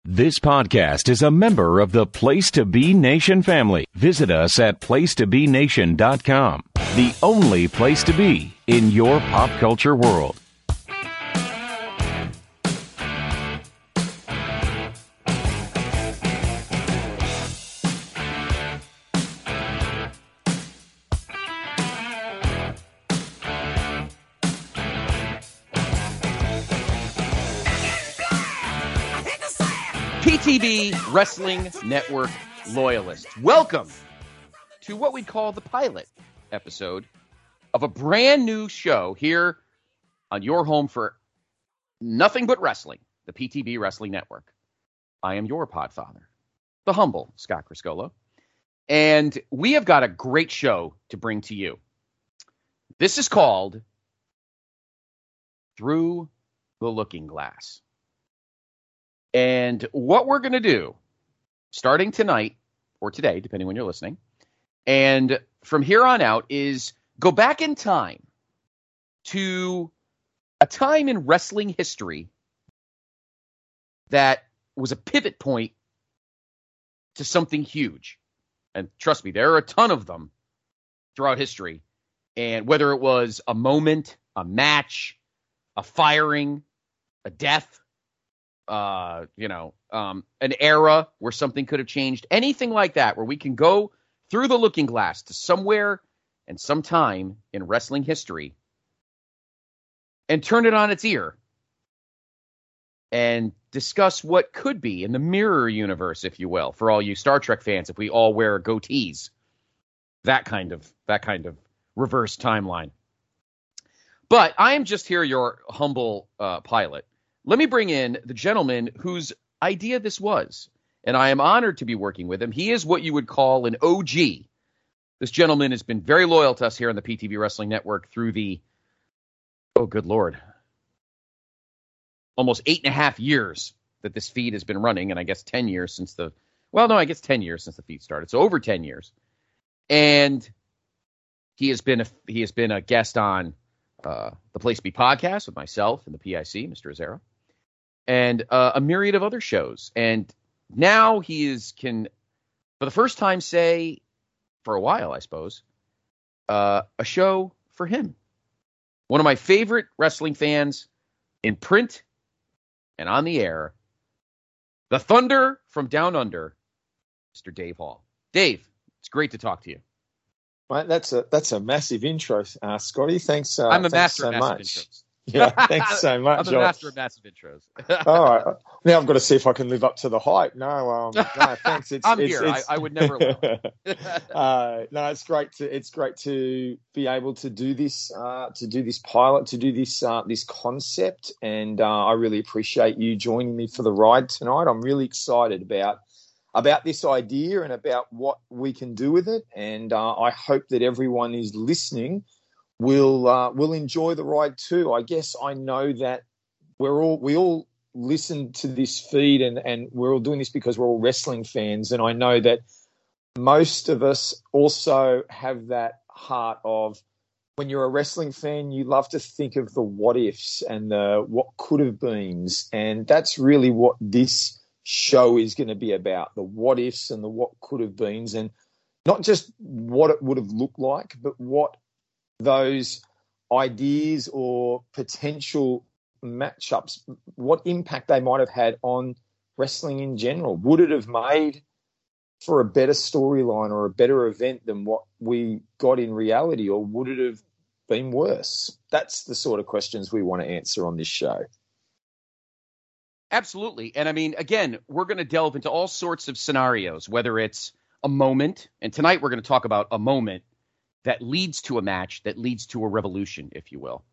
This podcast is a member of the Place to Be Nation family. Visit us at placetobenation.com, the only place to be in your pop culture world. PTB Wrestling Network loyalists, welcome to what we'd call the pilot episode of a brand new show here on your home for nothing but wrestling, the PTB Wrestling Network. I am your podfather, the humble Scott Criscolo, and we have got a great show to bring to you. This is called Through the Looking Glass. And what we're going to do, starting tonight, or today, depending when you're listening, and from here on out, is go back in time to a time in wrestling history that was a pivot point to something huge. And trust me, there are a ton of them throughout history. And whether it was a moment, a match, a firing, a death, an era where something could have changed, anything like that, where we can go through the looking glass to somewhere and sometime in wrestling history and turn it on its ear and discuss what could be in the mirror universe, if you will, for all you Star Trek fans, if we all wear goatees, that kind of reverse timeline. But I am just here, your humble pilot. Let me bring in the gentleman whose idea this was, and I am honored to be working with him. He is what you would call an OG. This gentleman has been very loyal to us here on the PTB Wrestling Network through the, oh, good Lord, almost 8.5 years that this feed has been running, and I guess 10 years since 10 years since the feed started, so over 10 years. And he has been a guest on the Place to Be podcast with myself and the PIC, Mr. Azera, and a myriad of other shows. And now he can, for the first time, say, for a while, I suppose, a show for him. One of my favorite wrestling fans in print and on the air, the Thunder from Down Under, Mr. Dave Hall. Dave, it's great to talk to you. Mate, that's a massive intro, Scotty. Thanks. I'm a master so of massive intros. Yeah, thanks so much. I'm a master of massive intros. All right, now I've got to see if I can live up to the hype. No, thanks. I'm here. I would never allow it. No, it's great to be able to do this, pilot, to do this concept, and I really appreciate you joining me for the ride tonight. I'm really excited about this idea and about what we can do with it. And I hope that everyone is listening will enjoy the ride too. I guess I know that we all listen to this feed and we're all doing this because we're all wrestling fans. And I know that most of us also have that heart of, when you're a wrestling fan, you love to think of the what ifs and the what could have beens. And that's really what this show is going to be about, the what ifs and the what could have beens, and not just what it would have looked like, but what those ideas or potential matchups, what impact they might have had on wrestling in general. Would it have made for a better storyline or a better event than what we got in reality, or would it have been worse? That's the sort of questions we want to answer on this show. Absolutely. And I mean, again, we're going to delve into all sorts of scenarios, whether it's a moment, and tonight we're going to talk about a moment that leads to a match, that leads to a revolution, if you will,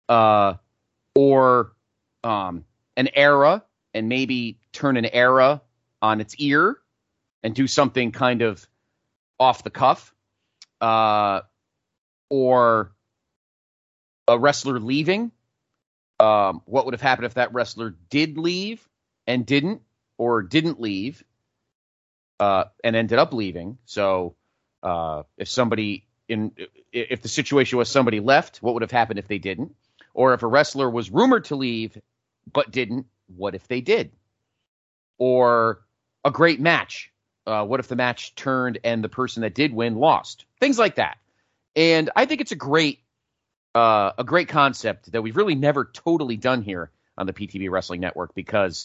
or an era, and maybe turn an era on its ear and do something kind of off the cuff, or a wrestler leaving. What would have happened if that wrestler did leave and didn't, or didn't leave and ended up leaving? So if the situation was somebody left, what would have happened if they didn't? Or if a wrestler was rumored to leave but didn't, what if they did? or a great match. What if the match turned and the person that did win lost? Things like that. And I think it's a great concept that we've really never totally done here on the PTB Wrestling Network because,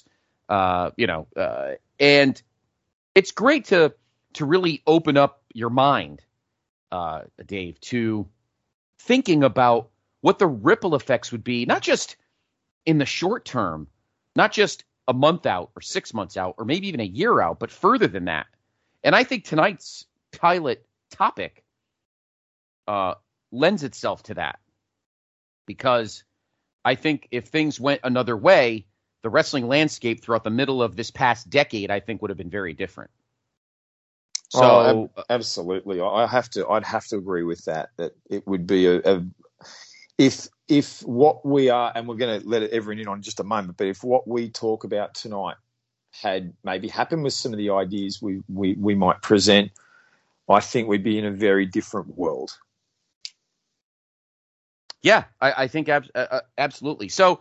and it's great to really open up your mind, Dave, to thinking about what the ripple effects would be, not just in the short term, not just a month out or 6 months out, or maybe even a year out, but further than that. And I think tonight's pilot topic lends itself to that, because I think if things went another way, the wrestling landscape throughout the middle of this past decade, I think, would have been very different. So absolutely, I'd have to agree with that. That it would be if what we are, and we're going to let everyone in on just a moment, but if what we talk about tonight had maybe happened with some of the ideas we might present, I think we'd be in a very different world. Yeah, I think absolutely. So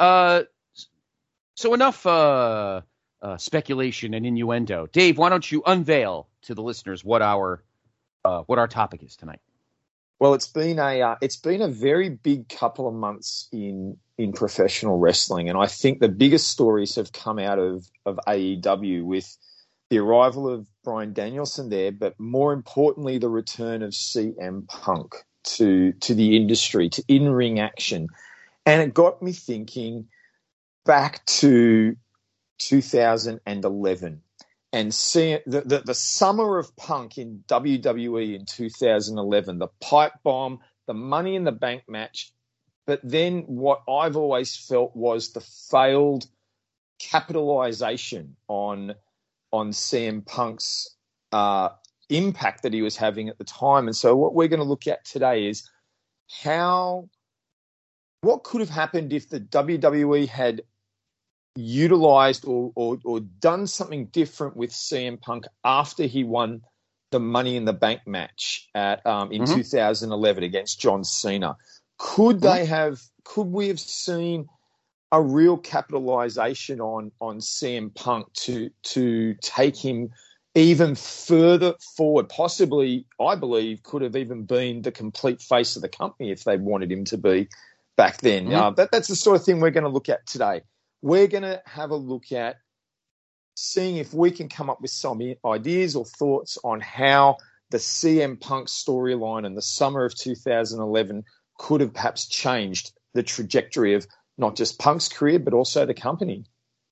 enough speculation and innuendo. Dave, why don't you unveil to the listeners what our topic is tonight? Well, it's been a very big couple of months in professional wrestling, and I think the biggest stories have come out of AEW with the arrival of Bryan Danielson there, but more importantly, the return of CM Punk to the industry, to in-ring action. And it got me thinking back to 2011 and seeing the summer of Punk in WWE in 2011, the pipe bomb, the Money in the Bank match, but then what I've always felt was the failed capitalization on CM Punk's impact that he was having at the time. And so what we're going to look at today is what could have happened if the WWE had utilized or done something different with CM Punk after he won the Money in the Bank match in 2011 against John Cena. Could we have seen a real capitalization on CM Punk to take him even further forward? Possibly, I believe, could have even been the complete face of the company if they wanted him to be back then. That's the sort of thing we're going to look at today. We're going to have a look at seeing if we can come up with some ideas or thoughts on how the CM Punk storyline in the summer of 2011 could have perhaps changed the trajectory of not just Punk's career, but also the company.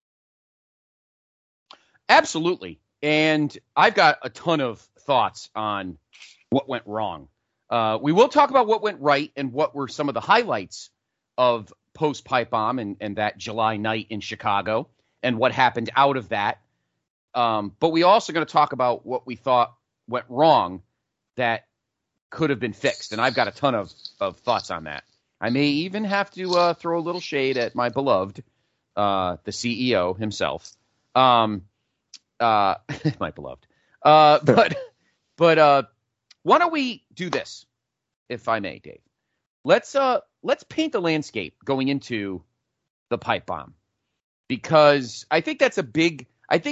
Absolutely. And I've got a ton of thoughts on what went wrong. We will talk about what went right and what were some of the highlights of post-Pipe Bomb and that July night in Chicago and what happened out of that. But we also going to talk about what we thought went wrong that could have been fixed. And I've got a ton of thoughts on that. I may even have to throw a little shade at my beloved, the CEO himself. My beloved. But why don't we do this, if I may, Dave? Let's paint the landscape going into the Pipe Bomb, because I think that's a big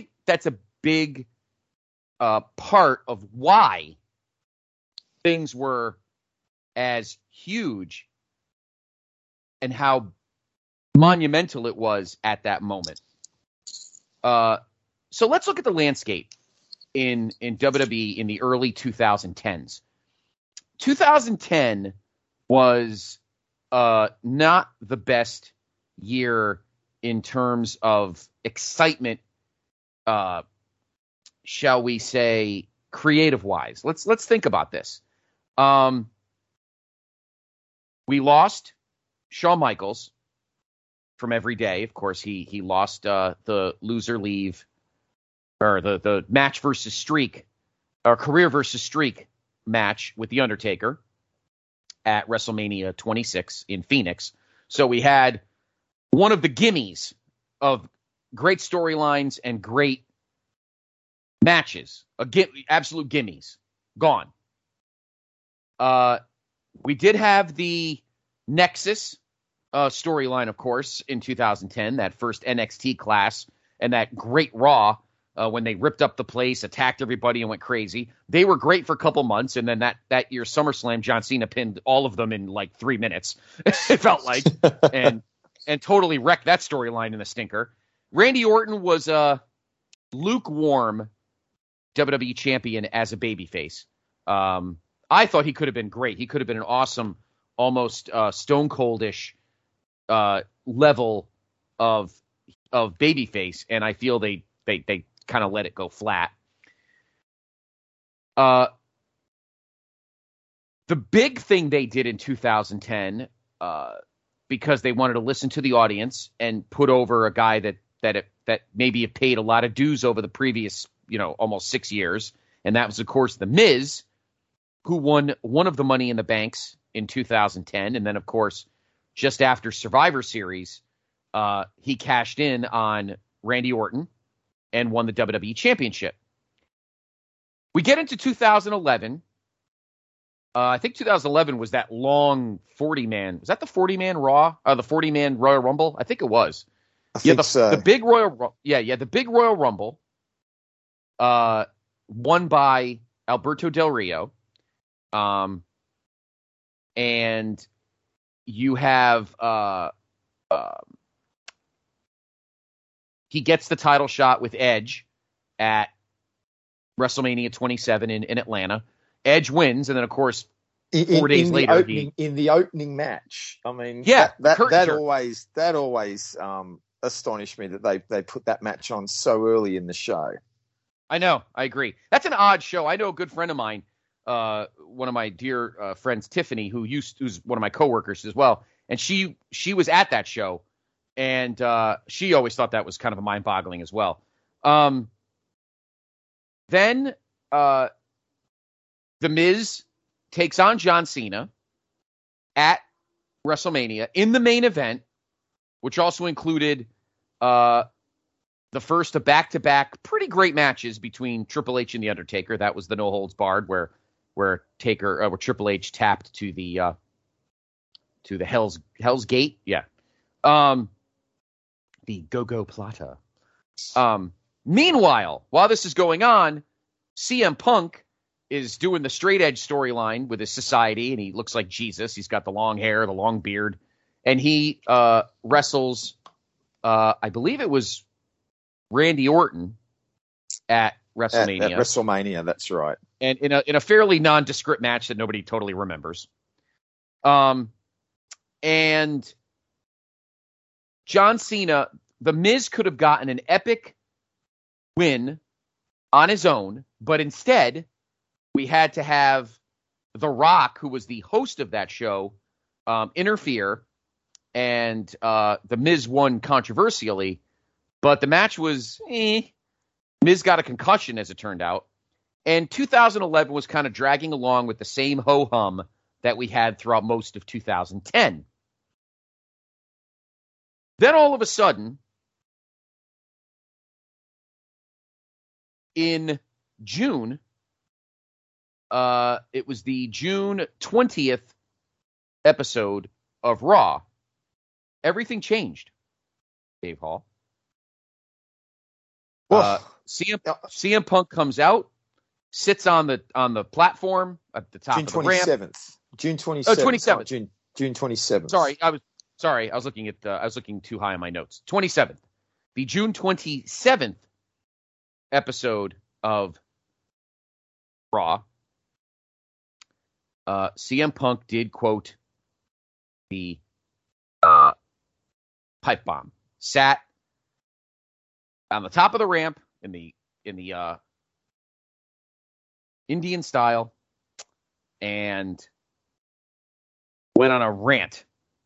part of why things were as huge and how monumental it was at that moment. So let's look at the landscape in WWE in the early 2010s. 2010 was not the best year in terms of excitement, shall we say, creative-wise. Let's think about this. We lost Shawn Michaels from Every Day. Of course, he lost the loser leave, or the match versus streak, or career versus streak match with The Undertaker at WrestleMania 26 in Phoenix. So we had one of the gimmies of great storylines and great matches, absolute gimmies, gone. We did have the Nexus storyline, of course, in 2010, that first NXT class and that great Raw when they ripped up the place, attacked everybody, and went crazy. They were great for a couple months, and then that year SummerSlam, John Cena pinned all of them in like 3 minutes. It felt like, and totally wrecked that storyline in the stinker. Randy Orton was a lukewarm WWE champion as a babyface. I thought he could have been great. He could have been an awesome, almost Stone Coldish level of babyface, and I feel they kind of let it go flat. The big thing they did in 2010, because they wanted to listen to the audience and put over a guy that maybe had paid a lot of dues over the previous, almost 6 years, and that was, of course, The Miz, who won one of the Money in the Banks in 2010, and then, of course, just after Survivor Series, he cashed in on Randy Orton and won the WWE Championship. We get into 2011. I think 2011 was that long 40-man. Was that the 40-man Raw? The 40-man Royal Rumble? I think it was. I think so. The big Royal, the big Royal Rumble, won by Alberto Del Rio, and you have he gets the title shot with Edge at WrestleMania 27 in Atlanta. Edge wins, and then of course 4 days later in the opening match. I mean, yeah, that always astonished me that they put that match on so early in the show. I know, I agree. That's an odd show. I know a good friend of mine, one of my dear friends, Tiffany, who's one of my coworkers as well, and she was at that show, and she always thought that was kind of mind-boggling as well. Then The Miz takes on John Cena at WrestleMania in the main event, which also included the first of back-to-back pretty great matches between Triple H and The Undertaker. That was the No Holds Barred, where Triple H tapped to the Hell's Gate. Yeah. The Go-Go Plata. Meanwhile, while this is going on, CM Punk is doing the straight edge storyline with his society, and he looks like Jesus. He's got the long hair, the long beard, and he wrestles, I believe it was Randy Orton at WrestleMania. At WrestleMania, that's right. And in a fairly nondescript match that nobody totally remembers. And John Cena, The Miz could have gotten an epic win on his own, but instead we had to have The Rock, who was the host of that show, interfere, and The Miz won controversially, but the match was Miz got a concussion, as it turned out, and 2011 was kind of dragging along with the same ho-hum that we had throughout most of 2010. Then all of a sudden, in June, it was the June 20th episode of Raw. Everything changed, Dave Hall. CM Punk comes out, sits on the platform at the top of the ramp. June 27th. Oh, 27th. June 27th. Sorry, I was looking too high on my notes. 27th. The June 27th episode of Raw. CM Punk did quote the pipe bomb. Sat on the top of the ramp in the Indian style and went on a rant.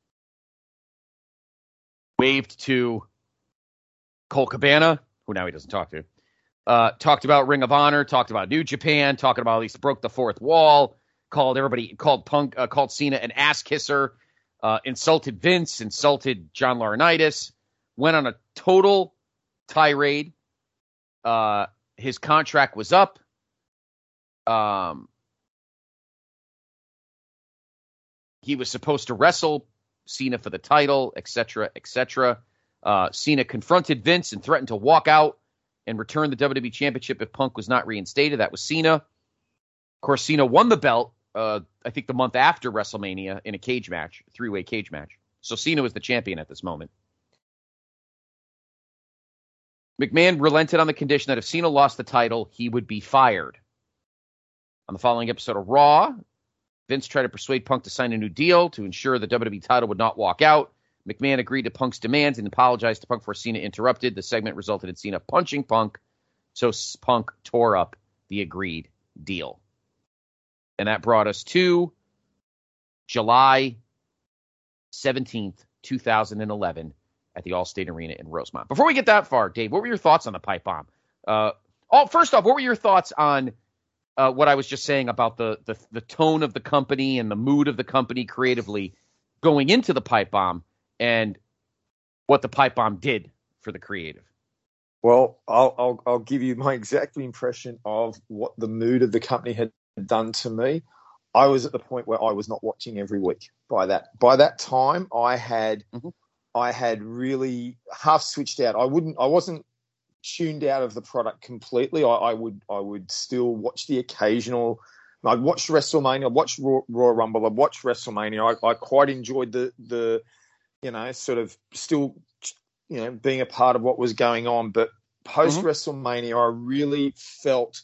Waved to Colt Cabana, who now he doesn't talk to. Talked about Ring of Honor, talked about New Japan, talking about at least broke the fourth wall, called Cena an ass kisser, insulted Vince, insulted John Laurinaitis, went on a total tirade. His contract was up. He was supposed to wrestle Cena for the title, etc., etc. Cena confronted Vince and threatened to walk out and return the WWE Championship if Punk was not reinstated. That was Cena. Of course, Cena won the belt, I think the month after WrestleMania in a cage match, three-way cage match. So Cena was the champion at this moment. McMahon relented on the condition that if Cena lost the title, he would be fired. On the following episode of Raw, Vince tried to persuade Punk to sign a new deal to ensure the WWE title would not walk out. McMahon agreed to Punk's demands and apologized to Punk before Cena interrupted. The segment resulted in Cena punching Punk, so Punk tore up the agreed deal. And that brought us to July 17th, 2011 at the Allstate Arena in Rosemont. Before we get that far, Dave, what were your thoughts on the pipe bomb? First off, what were your thoughts on what I was just saying about the tone of the company and the mood of the company creatively going into the pipe bomb and what the pipe bomb did for the creative? Well, I'll give you my exact impression of what the mood of the company had done to me. I was at the point where I was not watching every week. By that time, I had really half switched out. I wasn't tuned out of the product completely. I would still watch the occasional. I'd watch WrestleMania, I'd watch Royal Rumble, I'd watch WrestleMania. I quite enjoyed the sort of still, being a part of what was going on. But post WrestleMania, I really felt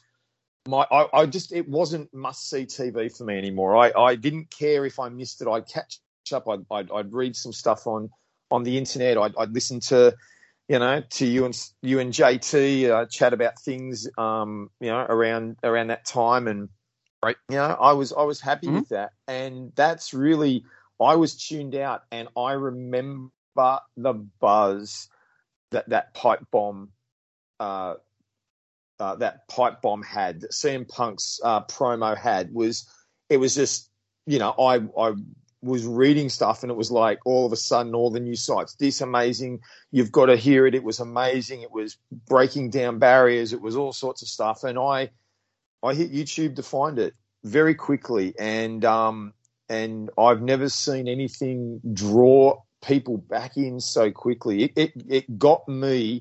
it wasn't must-see TV for me anymore. I didn't care if I missed it. I'd catch up. I'd read some stuff on the internet. I'd listen to, to you and JT chat about things, around that time. And, right. I was happy with that. And that's really, I was tuned out, and I remember the buzz that pipe bomb, had, that CM Punk's promo had, it was just, I was reading stuff, and it was like all of a sudden all the new sites, this amazing, you've got to hear it. It was amazing. It was breaking down barriers. It was all sorts of stuff. And I hit YouTube to find it very quickly. And I've never seen anything draw people back in so quickly. It got me,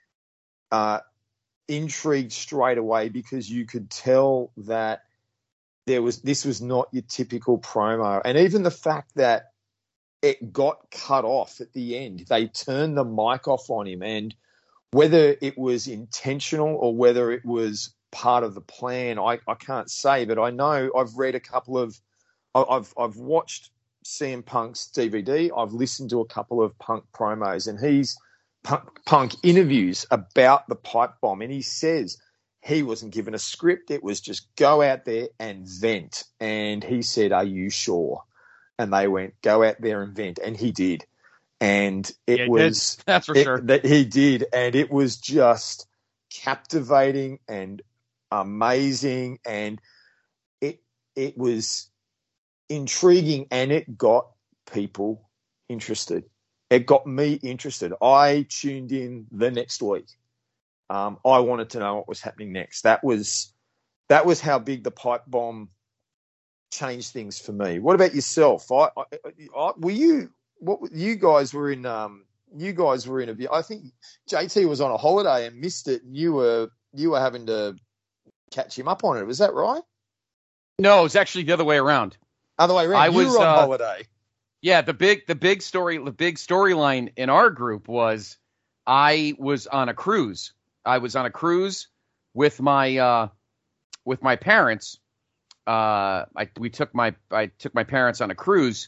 intrigued straight away, because you could tell that this was not your typical promo. And even the fact that it got cut off at the end, they turned the mic off on him, and whether it was intentional or whether it was part of the plan, I can't say, but I know I've read I've watched CM Punk's DVD. I've listened to a couple of Punk promos, and Punk interviews about the pipe bomb, and he says he wasn't given a script. It was just go out there and vent. And he said, "Are you sure?" And they went, "Go out there and vent." And he did. And that's for sure. That he did. And it was just captivating and amazing. And it was intriguing, and it got people interested. It got me interested. I tuned in the next week. I wanted to know what was happening next. That was how big the pipe bomb changed things for me. What about yourself? You guys were in I think JT was on a holiday and missed it, and you were having to catch him up on it. Was that right? No, it was actually the other way around. Other way around. You were on holiday. Yeah, the big storyline in our group was I was on a cruise. I was on a cruise with my parents. I took my parents on a cruise,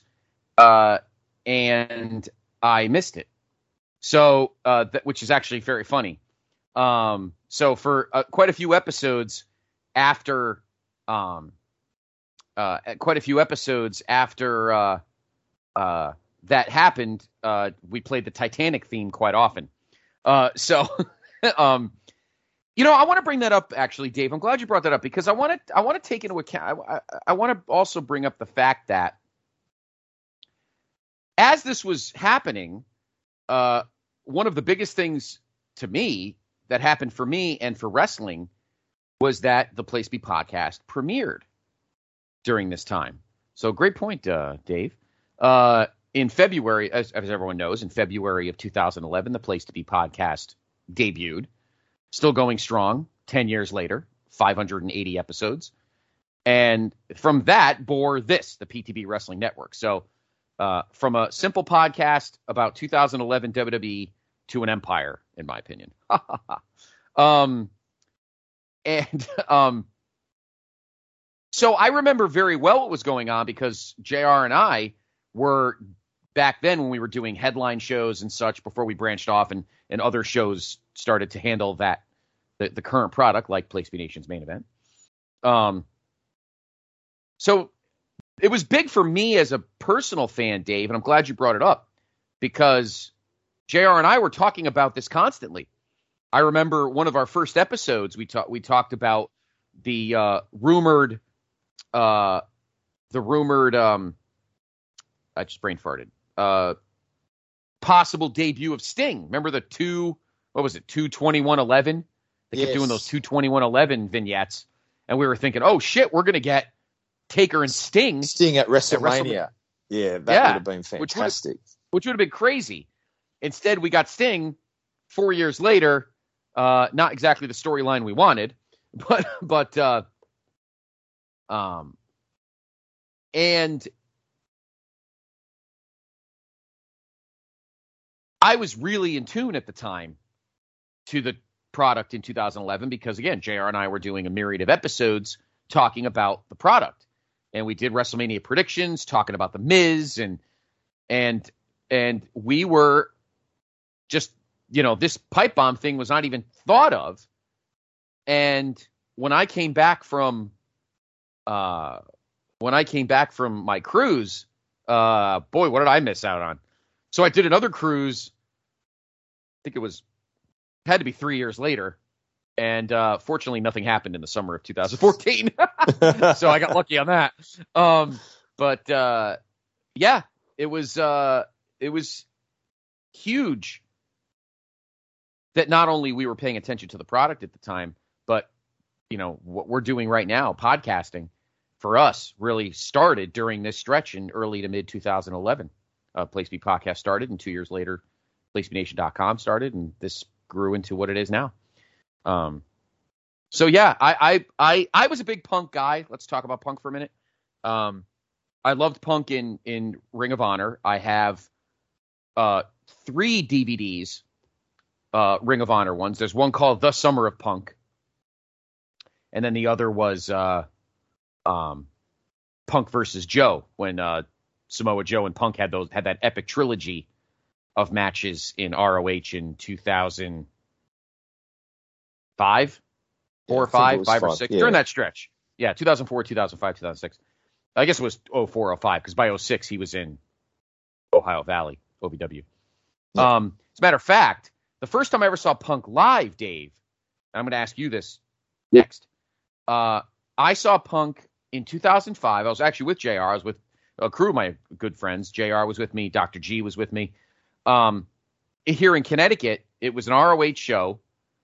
and I missed it. So, which is actually very funny. So for quite a few episodes after, that happened, we played the Titanic theme quite often. I want to bring that up, actually, Dave. I'm glad you brought that up, because I want to take into account. I want to also bring up the fact that as this was happening, one of the biggest things to me that happened for me and for wrestling was that the Place Be podcast premiered during this time. So great point, Dave. in February, as everyone knows, in February of 2011, the Place to Be podcast debuted. Still going strong 10 years later, 580 episodes. And from that bore this, the PTB Wrestling Network. So from a simple podcast about 2011 WWE to an empire, in my opinion. So I remember very well what was going on because JR and I were back then when we were doing headline shows and such before we branched off and other shows started to handle that, the current product like Place to Be Nation's Main Event. So it was big for me as a personal fan, Dave, and I'm glad you brought it up because JR and I were talking about this constantly. I remember one of our first episodes, we talked about the rumored, I just brain farted, possible debut of Sting. Remember the 2/21/11? They kept doing those 2/21/11 vignettes, and we were thinking, oh shit, we're gonna get Taker and Sting at WrestleMania. Yeah, that would have been fantastic. Which would have been crazy. Instead, we got Sting 4 years later. Not exactly the storyline we wanted, but and I was really in tune at the time to the product in 2011 because, again, JR and I were doing a myriad of episodes talking about the product. And we did WrestleMania predictions, talking about The Miz, and we were just, this pipe bomb thing was not even thought of. And when I came back from my cruise, boy, what did I miss out on? So I did another cruise. I think had to be 3 years later. And fortunately, nothing happened in the summer of 2014. So I got lucky on that. Yeah, it was huge that not only we were paying attention to the product at the time, but what we're doing right now, podcasting, for us really started during this stretch in early to mid 2011. Place to Be podcast started, and 2 years later, PlaceToBeNation.com started, and this grew into what it is now. So yeah, I was a big Punk guy. Let's talk about Punk for a minute. I loved Punk in Ring of Honor. I have 3 DVDs, Ring of Honor ones. There's one called The Summer of Punk, and then the other was Punk versus Joe, when Samoa Joe and Punk had that epic trilogy of matches in ROH in 2005, 4 or 5 or 6, during that stretch. Yeah, 2004, 2005, 2006. I guess it was 04, 05, because by 06 he was in Ohio Valley, OVW. Yeah. As a matter of fact, the first time I ever saw Punk live, Dave, and I'm going to ask you this next. I saw Punk in 2005. I was actually with JR. I was with a crew of my good friends. JR was with me. Dr. G was with me. Here in Connecticut, it was an ROH show.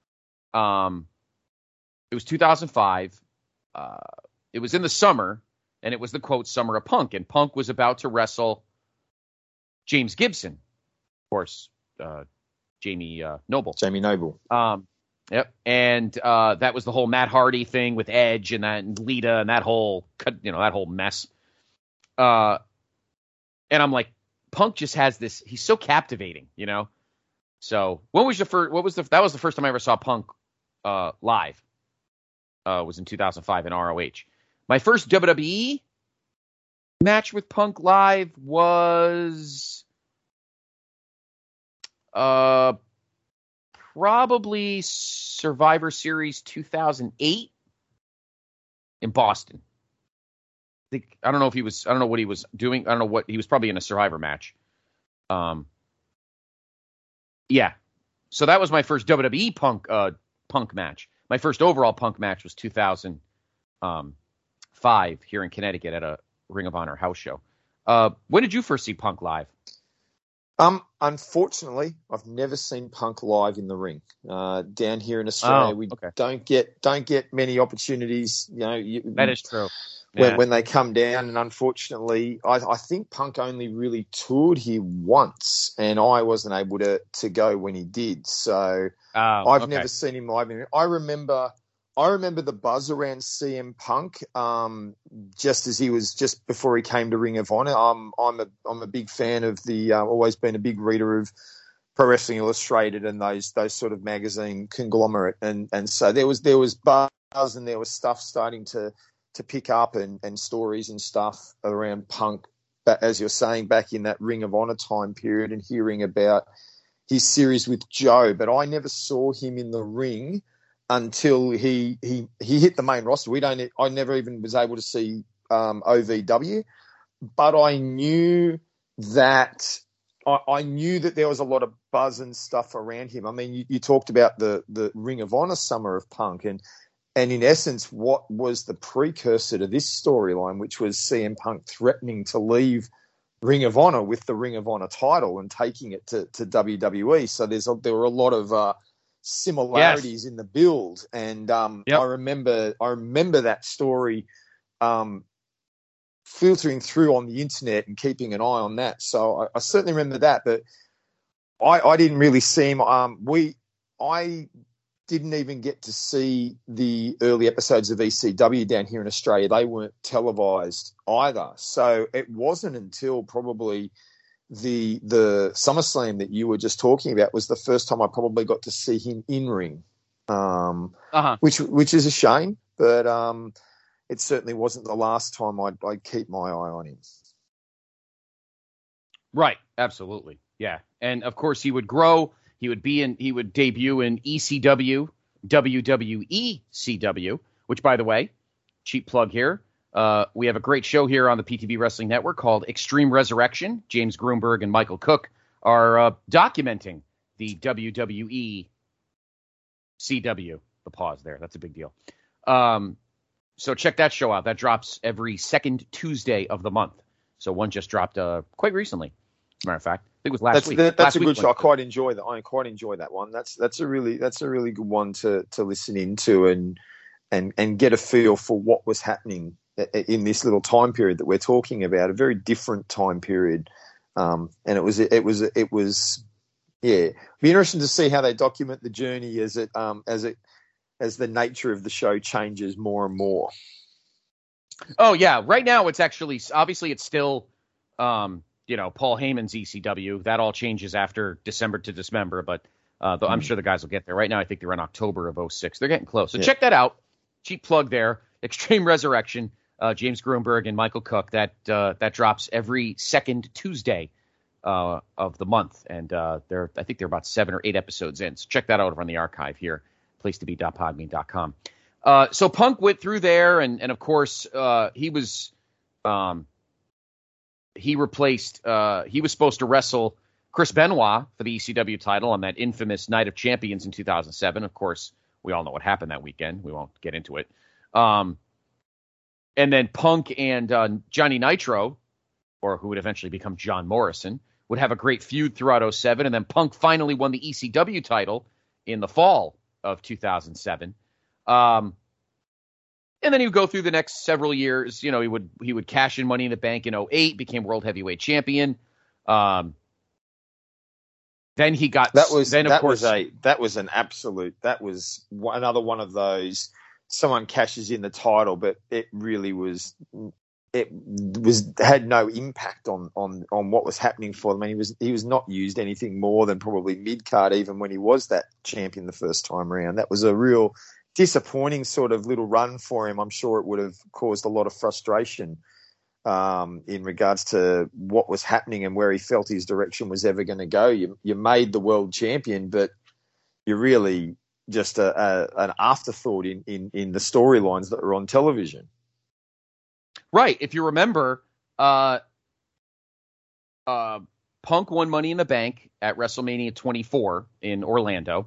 It was 2005. It was in the summer, and it was the, quote, Summer of Punk. And Punk was about to wrestle James Gibson. Of course, Jamie Noble. Jamie Noble. Yep. And that was the whole Matt Hardy thing with Edge and Lita and that whole, that whole mess. And I'm like, Punk just has this, he's so captivating, So that was the first time I ever saw Punk live. Was in 2005 in ROH. My first WWE match with Punk live was probably Survivor Series 2008 in Boston. I don't know what he was doing. I don't know what he was, probably in a Survivor match. Yeah. So that was my first WWE Punk match. My first overall Punk match was 2005 here in Connecticut at a Ring of Honor house show. When did you first see Punk live? Unfortunately, I've never seen Punk live in the ring. Down here in Australia, we don't get many opportunities. That is true. when they come down. And unfortunately, I think Punk only really toured here once, and I wasn't able to go when he did. So I've never seen him live. I remember the buzz around CM Punk, just before he came to Ring of Honor. I'm a big fan of always been a big reader of Pro Wrestling Illustrated and those sort of magazine conglomerate, and so there was buzz and there was stuff starting to pick up and stories and stuff around Punk, but as you're saying, back in that Ring of Honor time period, and hearing about his series with Joe, but I never saw him in the ring until he hit the main roster. I never even was able to see OVW, but I knew that there was a lot of buzz and stuff around him. I mean, you talked about the Ring of Honor summer of Punk, and in essence, what was the precursor to this storyline, which was CM Punk threatening to leave Ring of Honor with the Ring of Honor title and taking it to WWE. So there were a lot of similarities in the build, and I remember that story filtering through on the internet and keeping an eye on that. So I certainly remember that, but I didn't really see him. I didn't even get to see the early episodes of ECW down here in Australia. They weren't televised either. So it wasn't until probably the SummerSlam that you were just talking about was the first time I probably got to see him in ring, which is a shame, but it certainly wasn't the last time I'd keep my eye on him. Right. Absolutely. Yeah. And of course he would grow. He would debut in ECW, WWE CW, which, by the way, cheap plug here. We have a great show here on the PTB Wrestling Network called Extreme Resurrection. James Grunberg and Michael Cook are documenting the WWE CW. The pause there. That's a big deal. So check that show out. That drops every second Tuesday of the month. So one just dropped quite recently, as a matter of fact. I think it was last week. That's a good show. I quite enjoy that. I quite enjoy that one. That's a really good one to listen into and get a feel for what was happening in this little time period that we're talking about. A very different time period, and it was be interesting to see how they document the journey as the nature of the show changes more and more. Oh yeah, right now it's actually obviously it's still. Paul Heyman's ECW. That all changes after December to Dismember, but I'm sure the guys will get there. Right now, I think they're in October of 2006. They're getting close. So check that out. Cheap plug there. Extreme Resurrection. James Grunberg and Michael Cook. That drops every second Tuesday of the month, and I think they're about 7 or 8 episodes in. So check that out over on the archive here, placetobe.podbean.com. So Punk went through there, and of course he was. He replaced, he was supposed to wrestle Chris Benoit for the ECW title on that infamous Night of Champions in 2007. Of course, we all know what happened that weekend. We won't get into it. And then Punk and Johnny Nitro, or who would eventually become John Morrison, would have a great feud throughout 2007. And then Punk finally won the ECW title in the fall of 2007. And then he would go through the next several years. He would cash in Money in the Bank in 2008, became World Heavyweight Champion. Then he got that was another one of those. Someone cashes in the title, but it really had no impact on what was happening for them. And he was not used anything more than probably mid card, even when he was that champion the first time around. That was a real disappointing sort of little run for him. I'm sure it would have caused a lot of frustration in regards to what was happening and where he felt his direction was ever going to go. You made the world champion, but you're really just an afterthought in the storylines that are on television. Right. If you remember, Punk won Money in the Bank at WrestleMania 24 in Orlando.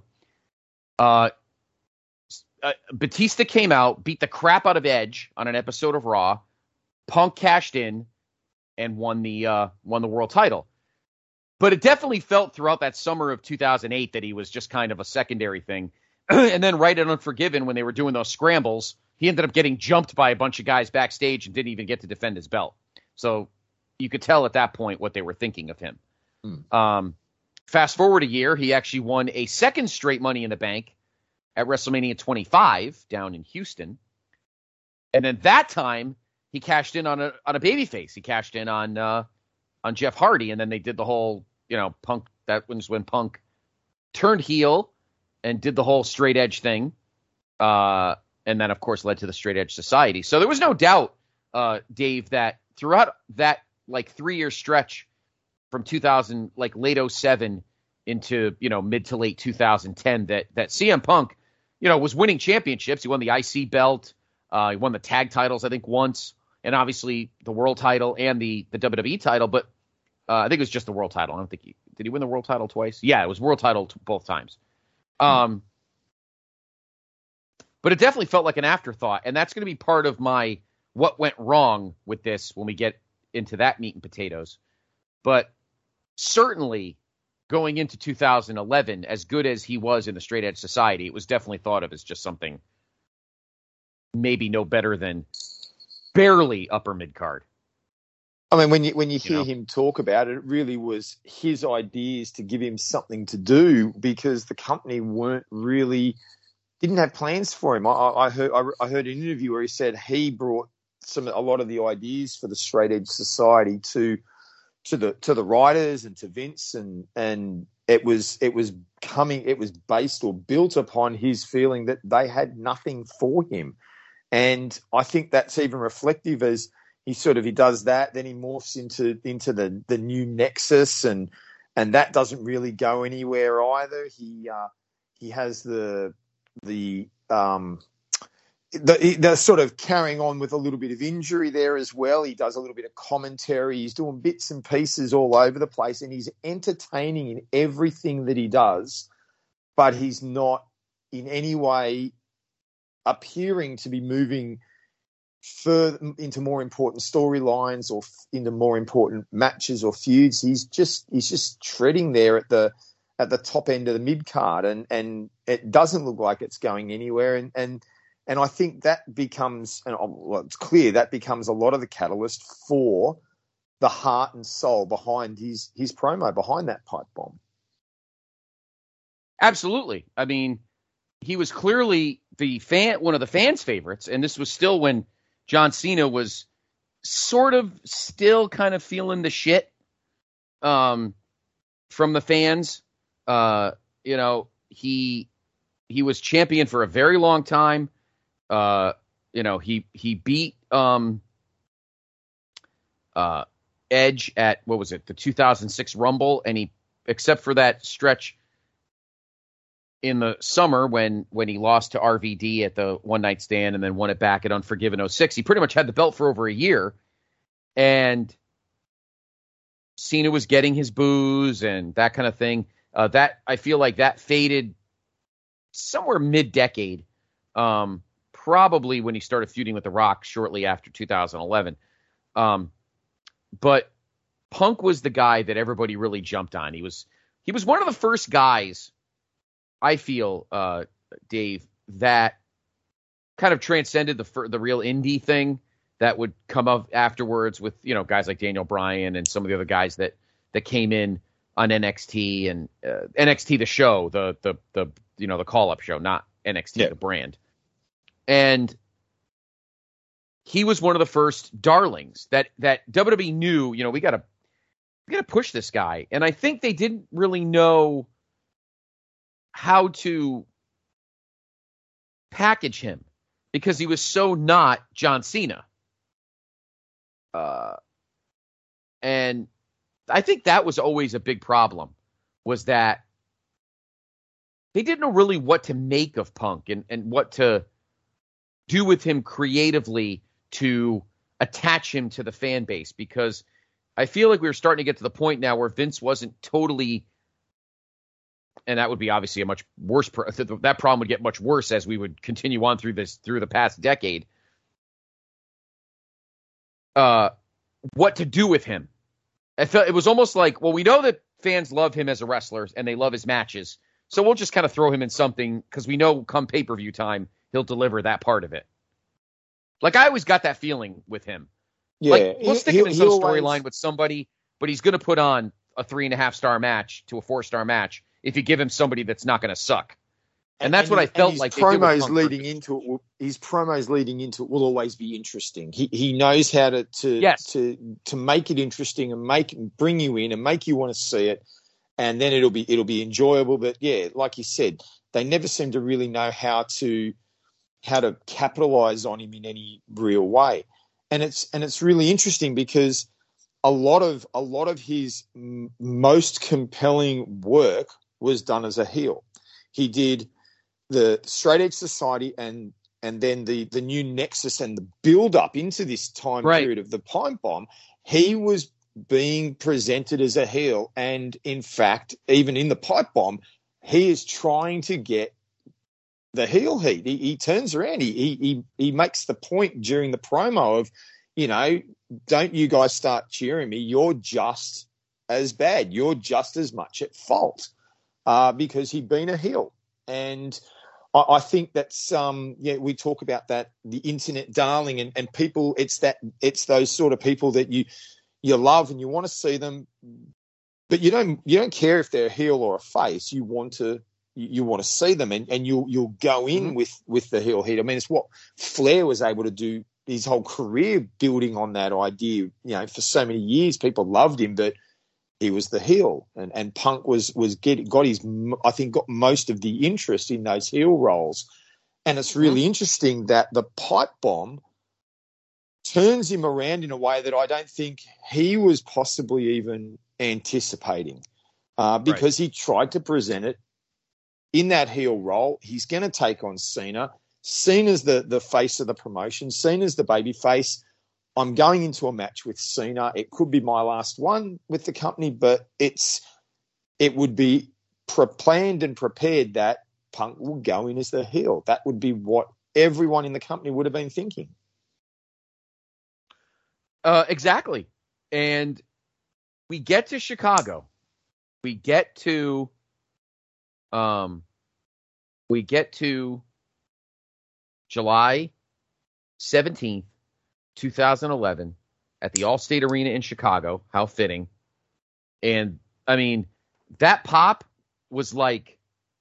Batista came out, beat the crap out of Edge on an episode of Raw. Punk cashed in and won the world title. But it definitely felt throughout that summer of 2008 that he was just kind of a secondary thing. And then right at Unforgiven, when they were doing those scrambles, he ended up getting jumped by a bunch of guys backstage and didn't even get to defend his belt. So you could tell at that point what they were thinking of him. Fast forward a year, he actually won a second straight Money in the Bank at WrestleMania 25 down in Houston. And then that time he cashed in on a babyface. He cashed in on Jeff Hardy, and then they did the whole, Punk. That was when Punk turned heel and did the whole straight edge thing. And then, of course, led to the Straight Edge Society. So there was no doubt, Dave, that throughout that 3-year stretch from 2000, late 07 into, mid to late 2010, that CM Punk, was winning championships. He won the IC belt. He won the tag titles, I think, once, and obviously the world title and the WWE title. But I think it was just the world title. I don't think did he win the world title twice? Yeah, it was world title both times. But it definitely felt like an afterthought, and that's going to be part of my what went wrong with this when we get into that meat and potatoes. But certainly going into 2011, as good as he was in the Straight Edge Society, it was definitely thought of as just something maybe no better than barely upper mid-card. I mean, when you hear him talk about it, it really was his ideas to give him something to do, because the company didn't have plans for him. I heard an interview where he said he brought a lot of the ideas for the Straight Edge Society to the writers and to Vince, and it was based or built upon his feeling that they had nothing for him. And I think that's even reflective as he does that, then he morphs into the new Nexus, and that doesn't really go anywhere either. He has the sort of carrying on with a little bit of injury there as well. He does a little bit of commentary. He's doing bits and pieces all over the place, and he's entertaining in everything that he does, but he's not in any way appearing to be moving further into more important storylines or into more important matches or feuds. He's just treading there at the top end of the mid card, and it doesn't look like it's going anywhere. And I think that becomes, it's clear that becomes a lot of the catalyst for the heart and soul behind his promo, behind that pipe bomb. Absolutely. I mean, he was clearly one of the fans' favorites, and this was still when John Cena was sort of still kind of feeling the shit from the fans. He was champion for a very long time. He beat Edge at, what was it, the 2006 Rumble, and he, except for that stretch in the summer when he lost to RVD at the One Night Stand and then won it back at Unforgiven 06, he pretty much had the belt for over a year, and Cena was getting his boos and that kind of thing. That I feel like that faded somewhere mid-decade, probably when he started feuding with The Rock shortly after 2011. But Punk was the guy that everybody really jumped on. He was one of the first guys, I feel, Dave, that kind of transcended the real indie thing that would come up afterwards with, guys like Daniel Bryan and some of the other guys that came in on NXT and NXT the show, the call-up show, not NXT the brand. And he was one of the first darlings that WWE knew, we got to push this guy. And I think they didn't really know how to package him because he was so not John Cena. And I think that was always a big problem, was that they didn't know really what to make of Punk and what to do with him creatively to attach him to the fan base, because I feel like we were starting to get to the point now where Vince wasn't totally, and that would be obviously a much worse, that problem would get much worse as we would continue on through the past decade. What to do with him. I felt it was almost like, well, we know that fans love him as a wrestler and they love his matches, so we'll just kind of throw him in something because we know come pay-per-view time he'll deliver that part of it. Like I always got that feeling with him. Yeah, Like we'll stick him in some always... storyline with somebody, but he's going to put on a 3.5-star match to a 4-star match if you give him somebody that's not going to suck. And that's what I felt like. His promos leading into it will always be interesting. He knows how to make it interesting and bring you in and make you want to see it, and then it'll be enjoyable. But yeah, like you said, they never seem to really know how to capitalize on him in any real way, and it's really interesting because a lot of his most compelling work was done as a heel. He did the Straight Edge Society and then the new Nexus and the build up into this time period of the Pipe Bomb. He was being presented as a heel, and in fact, even in the Pipe Bomb, he is trying to get the heel heat. He turns around. He makes the point during the promo of, don't you guys start cheering me. You're just as bad. You're just as much at fault because he'd been a heel. And I think that's we talk about that, the internet darling and people. It's those sort of people that you love and you want to see them, but you don't care if they're a heel or a face. You want to see them and you'll go in with the heel heat. I mean, it's what Flair was able to do his whole career, building on that idea. For so many years, people loved him, but he was the heel, and Punk got most of the interest in those heel roles. And it's really interesting that the Pipe Bomb turns him around in a way that I don't think he was possibly even anticipating, because he tried to present it in that heel role. He's going to take on Cena. Cena's the face of the promotion. Cena's the baby face. I'm going into a match with Cena. It could be my last one with the company, but it would be planned and prepared that Punk will go in as the heel. That would be what everyone in the company would have been thinking. Exactly. And we get to Chicago. We get to July 17th. 2011 at the Allstate Arena in Chicago. How fitting. And I mean, that pop was like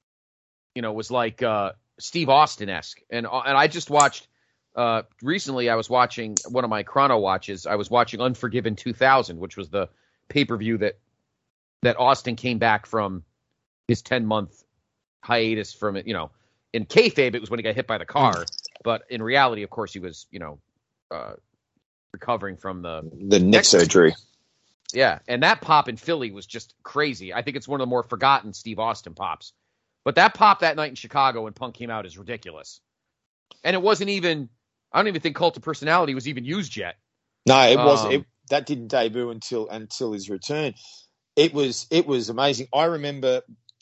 Steve Austin-esque. And I just watched recently, I was watching one of my chrono watches. I was watching Unforgiven 2000, which was the pay-per-view that Austin came back from his 10-month hiatus from it. In kayfabe, it was when he got hit by the car, but in reality, of course, he was, recovering from the neck surgery. Yeah, and that pop in Philly was just crazy. I think it's one of the more forgotten Steve Austin pops. But that pop that night in Chicago when Punk came out is ridiculous. And it wasn't even, I don't even think Cult of Personality was even used yet. No, it wasn't. That didn't debut until his return. It was amazing. I remember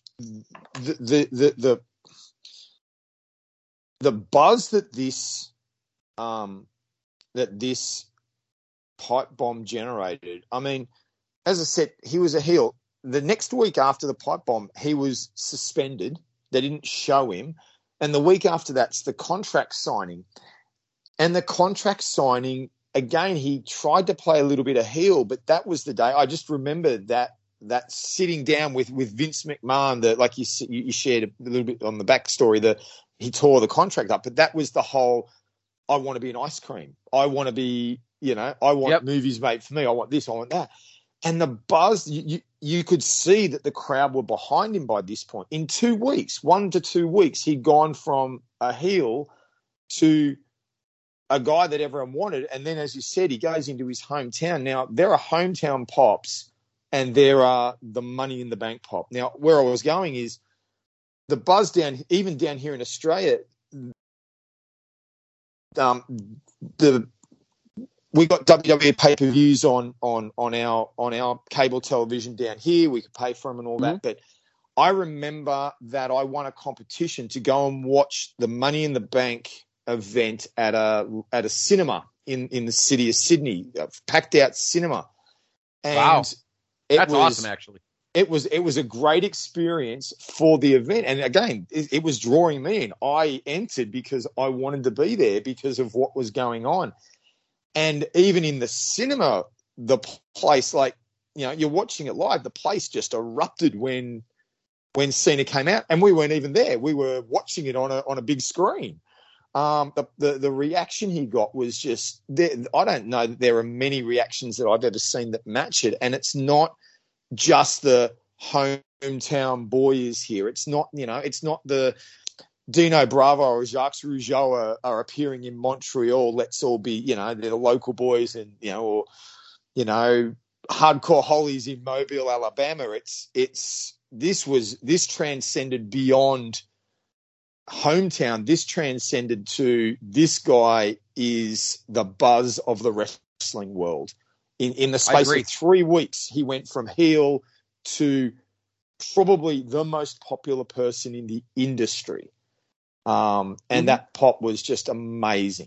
the buzz that this Pipe Bomb generated. I mean, as I said, he was a heel. The next week after the Pipe Bomb, he was suspended. They didn't show him. And the week after that's the contract signing. And the contract signing, again, he tried to play a little bit of heel, but that was the day. I just remember that sitting down with Vince McMahon, that like you shared a little bit on the backstory, that he tore the contract up. But that was the whole, I want to be an ice cream. I want to be, I want movies made for me. I want this, I want that. And the buzz, you could see that the crowd were behind him by this point. In 2 weeks, 1 to 2 weeks, he'd gone from a heel to a guy that everyone wanted. And then, as you said, he goes into his hometown. Now, there are hometown pops and there are the Money in the Bank pop. Now, where I was going is the buzz even down here in Australia, we got WWE pay-per-views on our cable television down here. We could pay for them and all that. But I remember that I won a competition to go and watch the Money in the Bank event at a cinema in the city of Sydney, a packed out cinema. And wow, that's awesome, actually. it was a great experience for the event. And again, it was drawing me in. I entered because I wanted to be there because of what was going on. And even in the cinema, the place, like, you know, you're watching it live, the place just erupted when Cena came out, and we weren't even there. We were watching it on a big screen. The reaction he got was just, I don't know that there are many reactions that I've ever seen that match it. And it's not just the hometown boy is here. It's not, you know, it's not the Dino Bravo or Jacques Rougeau are appearing in Montreal. Let's all be, you know, they're the local boys, and, you know, or, you know, hardcore holies in Mobile, Alabama. This transcended beyond hometown. This transcended to, this guy is the buzz of the wrestling world. In the space of 3 weeks, he went from heel to probably the most popular person in the industry. And that pop was just amazing.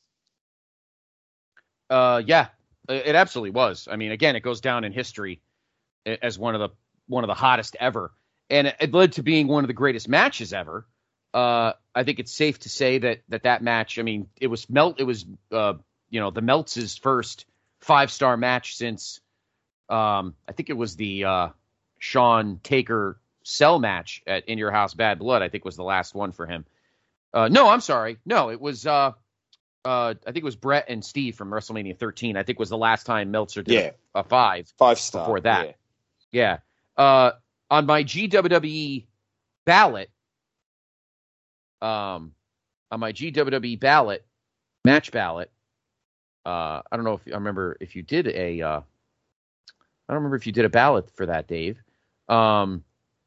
Yeah, it absolutely was. I mean, again, it goes down in history as one of the hottest ever, and it led to being one of the greatest matches ever. I think it's safe to say that match, I mean, it was the Meltz's first 5-star match since, I think it was the Shawn Taker Cell match at In Your House Bad Blood, I think was the last one for him. No, I'm sorry. No, it was, I think it was Brett and Steve from WrestleMania 13, I think was the last time Meltzer did a 5-star before that. Yeah. On my GWWE ballot, match ballot, I don't know if I remember if you did I don't remember if you did a ballot for that, Dave. I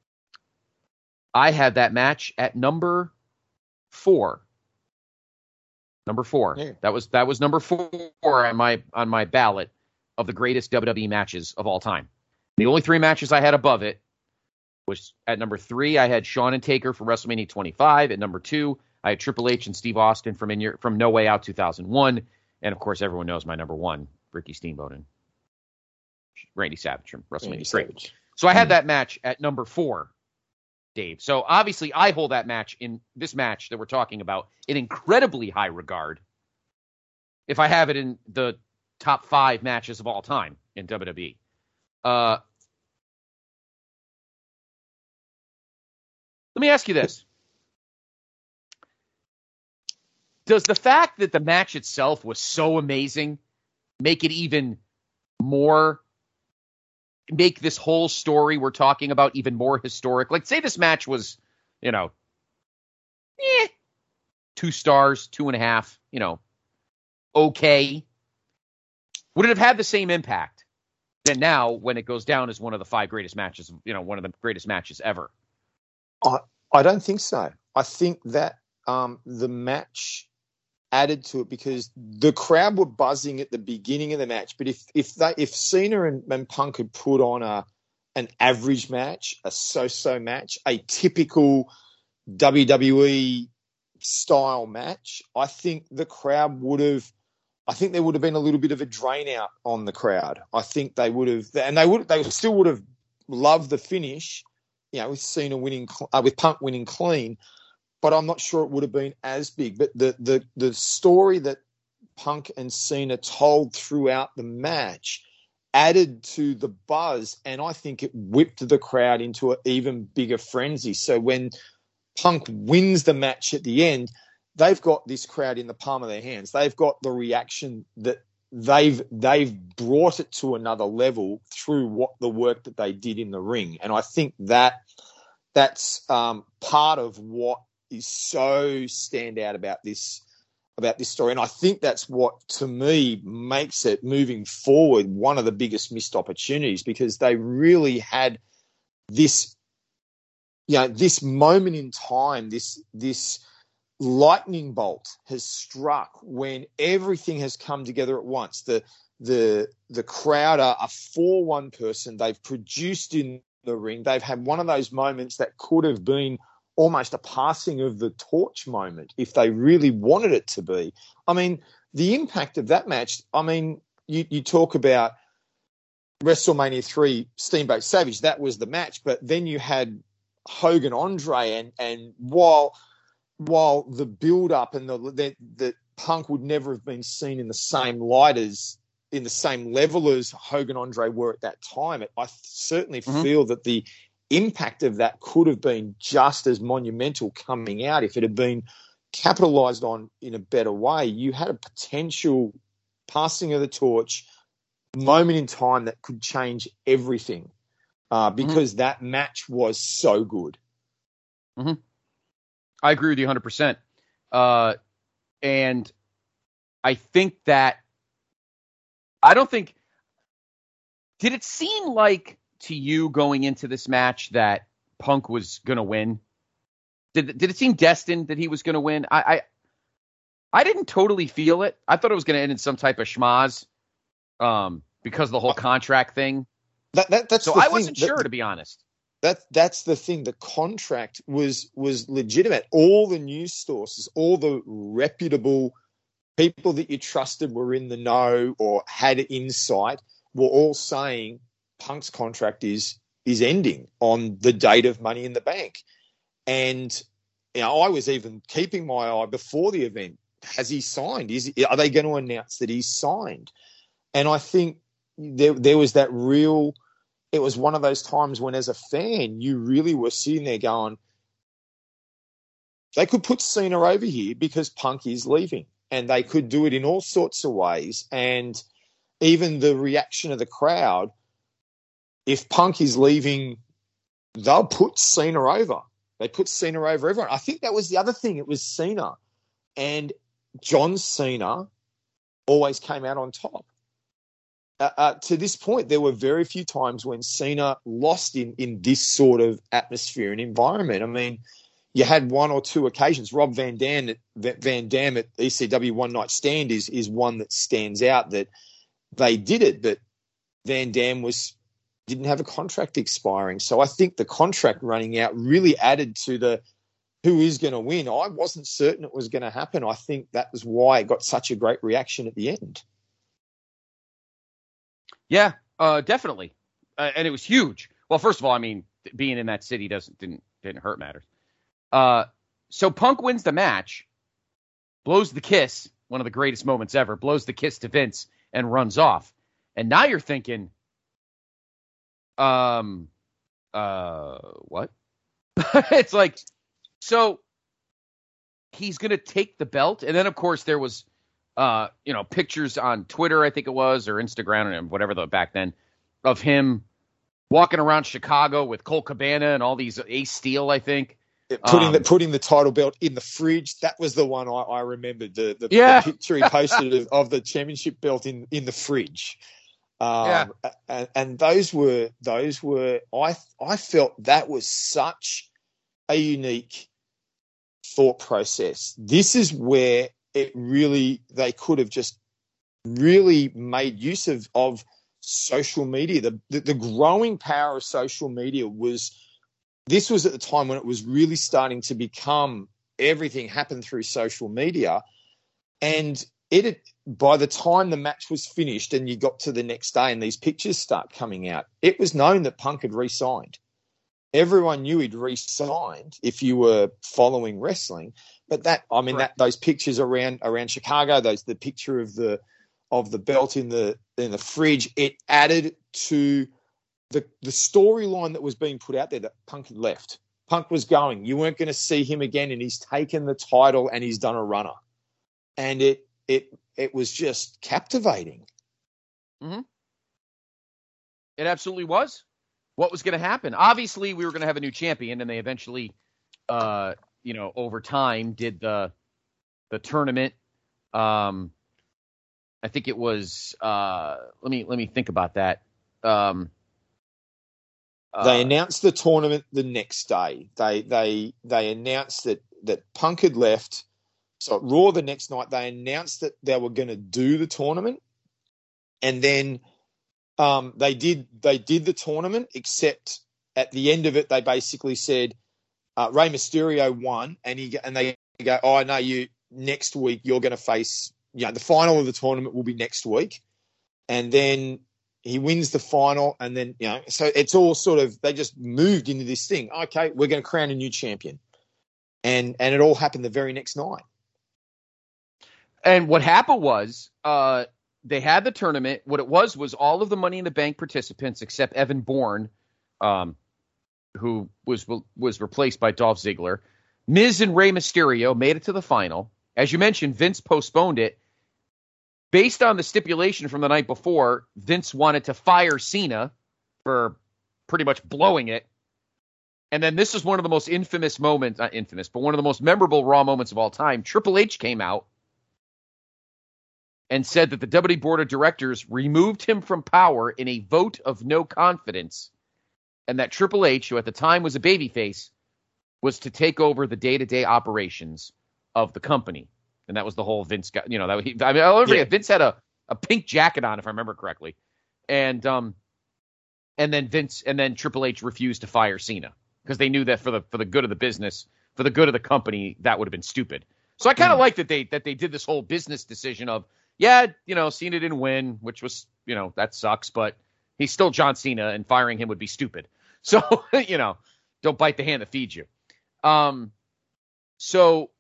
had that match at number 4. Number 4. Yeah. That was number 4 on my ballot of the greatest WWE matches of all time. The only 3 matches I had above it was at number 3, I had Shawn and Taker from WrestleMania 25. At number 2, I had Triple H and Steve Austin from No Way Out 2001. And, of course, everyone knows my number 1, Ricky Steamboat and Randy Savage from WrestleMania 3. So I had that match at number 4, Dave. So, obviously, I hold that match, in this match that we're talking about, in incredibly high regard if I have it in the top 5 matches of all time in WWE. Let me ask you this. Does the fact that the match itself was so amazing make it even more, make this whole story we're talking about even more historic? Like, say this match was, 2 stars, 2.5, okay. Would it have had the same impact than now when it goes down as one of the 5 greatest matches, one of the greatest matches ever? I don't think so. I think that the match added to it because the crowd were buzzing at the beginning of the match. But if Cena and Punk had put on an average match, a so-so match, a typical WWE style match, I think the crowd I think there would have been a little bit of a drain out on the crowd. I think they would have, and they still would have loved the finish, with Cena winning, with Punk winning clean, but I'm not sure it would have been as big. But the story that Punk and Cena told throughout the match added to the buzz, and I think it whipped the crowd into an even bigger frenzy. So when Punk wins the match at the end, they've got this crowd in the palm of their hands. They've got the reaction that they've brought it to another level through the work that they did in the ring. And I think that's part of what is so stand out about this story. And I think that's what, to me, makes it, moving forward, one of the biggest missed opportunities, because they really had this, this moment in time, this lightning bolt has struck when everything has come together at once. The crowd are for one person. They've produced in the ring. They've had one of those moments that could have been almost a passing of the torch moment if they really wanted it to be. I mean, the impact of that match, I mean, you talk about WrestleMania 3 Steamboat Savage, that was the match. But then you had Hogan Andre, and while the build up and the Punk would never have been seen in the same light in the same level as Hogan Andre were at that time, I certainly feel that the impact of that could have been just as monumental coming out if it had been capitalized on in a better way. You had a potential passing of the torch moment in time that could change everything because that match was so good. Mm-hmm. I agree with you 100%. And I think that did it seem like to you going into this match that Punk was going to win? Did it seem destined that he was going to win? I didn't totally feel it. I thought it was going to end in some type of schmaz because of the whole contract thing. That's so the I thing. wasn't sure, to be honest. That's the thing. The contract was legitimate. All the news sources, all the reputable people that you trusted were in the know or had insight, were all saying Punk's contract is ending on the date of Money in the Bank. And I was even keeping my eye before the event. Has he signed? Are they going to announce that he's signed? And I think there was that real. It was one of those times when, as a fan, you really were sitting there going, they could put Cena over here because Punk is leaving, and they could do it in all sorts of ways. And even the reaction of the crowd, if Punk is leaving, they'll put Cena over. They put Cena over everyone. I think that was the other thing. It was Cena. And John Cena always came out on top. To this point, there were very few times when Cena lost in this sort of atmosphere and environment. I mean, you had one or two occasions. Rob Van Dam at ECW One Night Stand is one that stands out, that they did it, but Van Dam didn't have a contract expiring. So I think the contract running out really added to the who is going to win. I wasn't certain it was going to happen. I think that was why it got such a great reaction at the end. Yeah, definitely. And it was huge. Well, first of all, I mean, being in that city didn't hurt matters. So Punk wins the match, blows the kiss, one of the greatest moments ever, blows the kiss to Vince and runs off. And now you're thinking, what? It's like, so he's going to take the belt. And then, of course, there was, pictures on Twitter, I think it was, or Instagram, and whatever back then, of him walking around Chicago with Colt Cabana and all these Ace Steel, I think. Putting the title belt in the fridge. That was the one I remembered. The picture he posted of the championship belt in the fridge. And those were I felt that was such a unique thought process. This is where they could have just really made use of social media. The growing power of social media this was at the time when it was really starting to become everything happened through social media. And by the time the match was finished and you got to the next day and these pictures start coming out, it was known that Punk had re-signed. Everyone knew he'd re-signed if you were following wrestling. But those pictures around Chicago, the picture of the belt in the fridge, it added to the storyline that was being put out there that Punk had left. Punk was going. You weren't going to see him again, and he's taken the title and he's done a runner. And it was just captivating. Mm-hmm. It absolutely was. What was going to happen? Obviously, we were going to have a new champion, and they eventually, over time, did the tournament. I think it was. Let me think about that. They announced the tournament the next day. They announced that Punk had left. So at Raw the next night, they announced that they were going to do the tournament, and then they did the tournament. Except at the end of it, they basically said Rey Mysterio won, and they go, "Oh no, next week you're going to face the final of the tournament will be next week," and then He wins the final, and then, so it's all sort of, they just moved into this thing. Okay, we're going to crown a new champion. And it all happened the very next night. And what happened was, they had the tournament. What it was all of the Money in the Bank participants except Evan Bourne, who was replaced by Dolph Ziggler. Miz and Rey Mysterio made it to the final. As you mentioned, Vince postponed it. Based on the stipulation from the night before, Vince wanted to fire Cena for pretty much blowing it. And then this is one of the most infamous moments, not infamous, but one of the most memorable Raw moments of all time. Triple H came out and said that the WWE Board of Directors removed him from power in a vote of no confidence, and that Triple H, who at the time was a babyface, was to take over the day-to-day operations of the company. And that was the whole Vince guy, I'll never forget, Vince had a pink jacket on, if I remember correctly. And then Triple H refused to fire Cena because they knew that for the good of the business, for the good of the company, that would have been stupid. So I kind of like that they did this whole business decision of, Cena didn't win, which was, that sucks, but he's still John Cena and firing him would be stupid. So, don't bite the hand that feeds you. So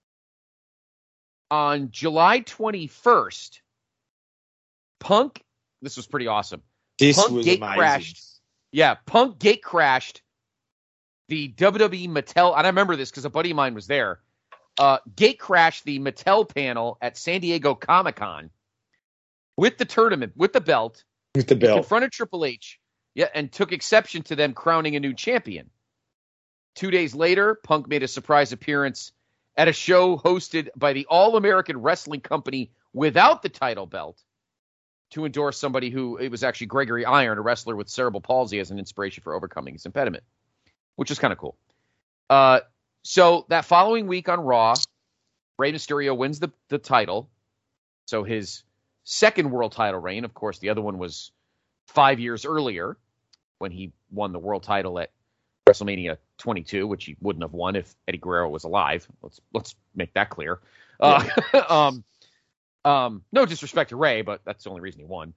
on July 21st, Punk, this was pretty awesome. Punk was gate amazing. Crashed. Yeah, Punk gate crashed the WWE Mattel, and I remember this because a buddy of mine was there. Gate crashed the Mattel panel at San Diego Comic-Con with the tournament, with the belt. With the belt. He confronted Triple H, and took exception to them crowning a new champion. 2 days later, Punk made a surprise appearance at a show hosted by the All-American Wrestling Company without the title belt to endorse somebody who, it was actually Gregory Iron, a wrestler with cerebral palsy, as an inspiration for overcoming his impediment, which is kind of cool. So that following week on Raw, Rey Mysterio wins the title. So his second world title reign, of course, the other one was 5 years earlier when he won the world title at WrestleMania 22, which he wouldn't have won if Eddie Guerrero was alive. Let's make that clear. No disrespect to Rey, but that's the only reason he won.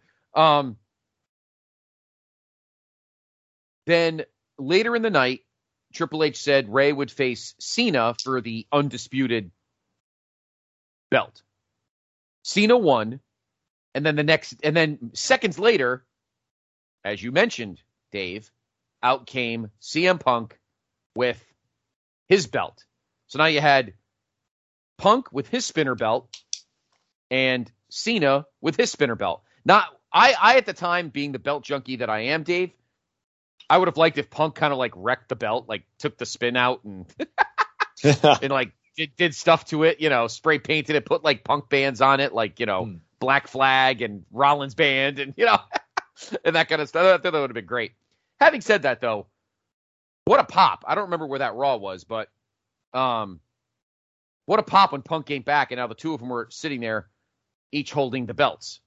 Then later in the night, Triple H said Rey would face Cena for the undisputed belt. Cena won, and then seconds later, as you mentioned, Dave, out came CM Punk with his belt. So now you had Punk with his spinner belt and Cena with his spinner belt. I at the time, being the belt junkie that I am, Dave, I would have liked if Punk kind of like wrecked the belt, like took the spin out and and like did stuff to it, spray painted it, put like Punk bands on it, like, Black Flag and Rollins band and, and that kind of stuff. I thought that would have been great. Having said that, though, what a pop. I don't remember where that Raw was, but what a pop when Punk came back and now the two of them were sitting there, each holding the belts.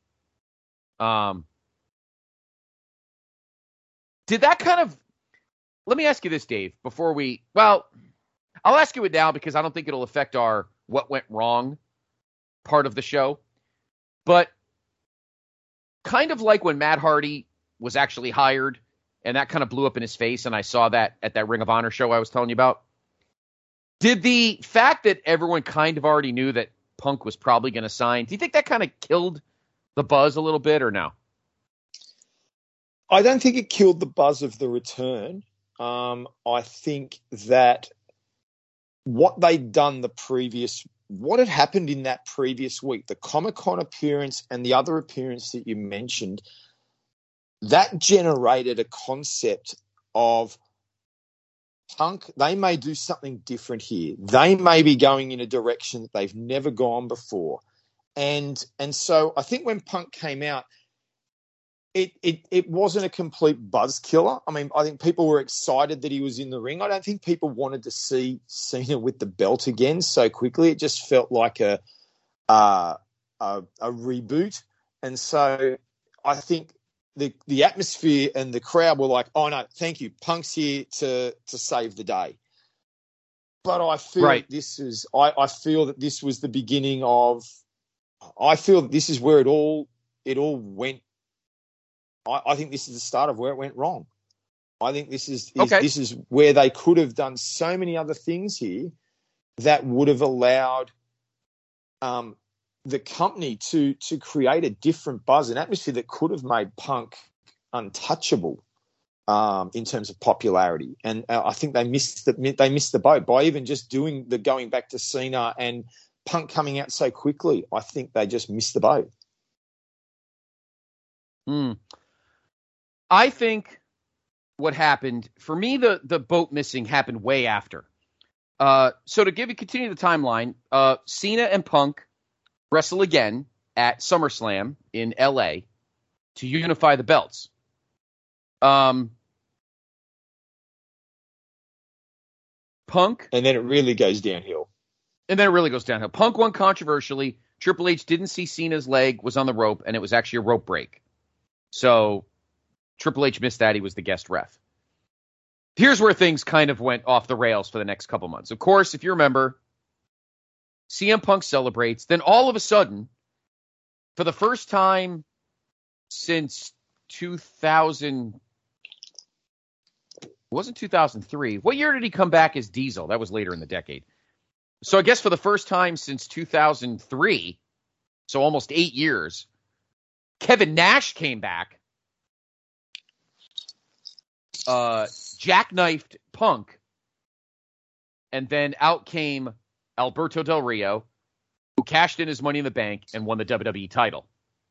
Did that kind of... Let me ask you this, Dave, before we... Well, I'll ask you it now because I don't think it'll affect our what went wrong part of the show. But kind of like when Matt Hardy was actually hired and that kind of blew up in his face, and I saw that at that Ring of Honor show I was telling you about. Did the fact that everyone kind of already knew that Punk was probably going to sign, do you think that kind of killed the buzz a little bit or no? I don't think it killed the buzz of the return. I think that what they'd done what had happened in that previous week, the Comic-Con appearance and the other appearance that you mentioned, that generated a concept of Punk, they may do something different here. They may be going in a direction that they've never gone before. And so I think when Punk came out, it wasn't a complete buzz killer. I mean, I think people were excited that he was in the ring. I don't think people wanted to see Cena with the belt again so quickly. It just felt like a reboot. And so I think the atmosphere and the crowd were like, oh, no, thank you. Punk's here to save the day. But I feel right. I feel that this was the beginning of – I feel that this is where it all went I think this is the start of where it went wrong. I think this is Okay. this is where they could have done so many other things here that would have allowed the company to create a different buzz, an atmosphere that could have made Punk untouchable in terms of popularity. And I think they missed the boat by even just doing the going back to Cena and Punk coming out so quickly. I think they just missed the boat. I think what happened for me, the boat missing happened way after. So to continue the timeline, Cena and Punk wrestle again at SummerSlam in LA to unify the belts. Punk. And then it really goes downhill. Punk won controversially. Triple H didn't see Cena's leg was on the rope, and it was actually a rope break. So Triple H missed that. He was the guest ref. Here's where things kind of went off the rails for the next couple months. Of course, if you remember, CM Punk celebrates. Then all of a sudden, for the first time since 2000, it wasn't 2003. What year did he come back as Diesel? That was later in the decade. So I guess for the first time since 2003, so almost 8 years, Kevin Nash came back, jackknifed Punk, and then out came Alberto Del Rio, who cashed in his Money in the Bank and won the WWE title.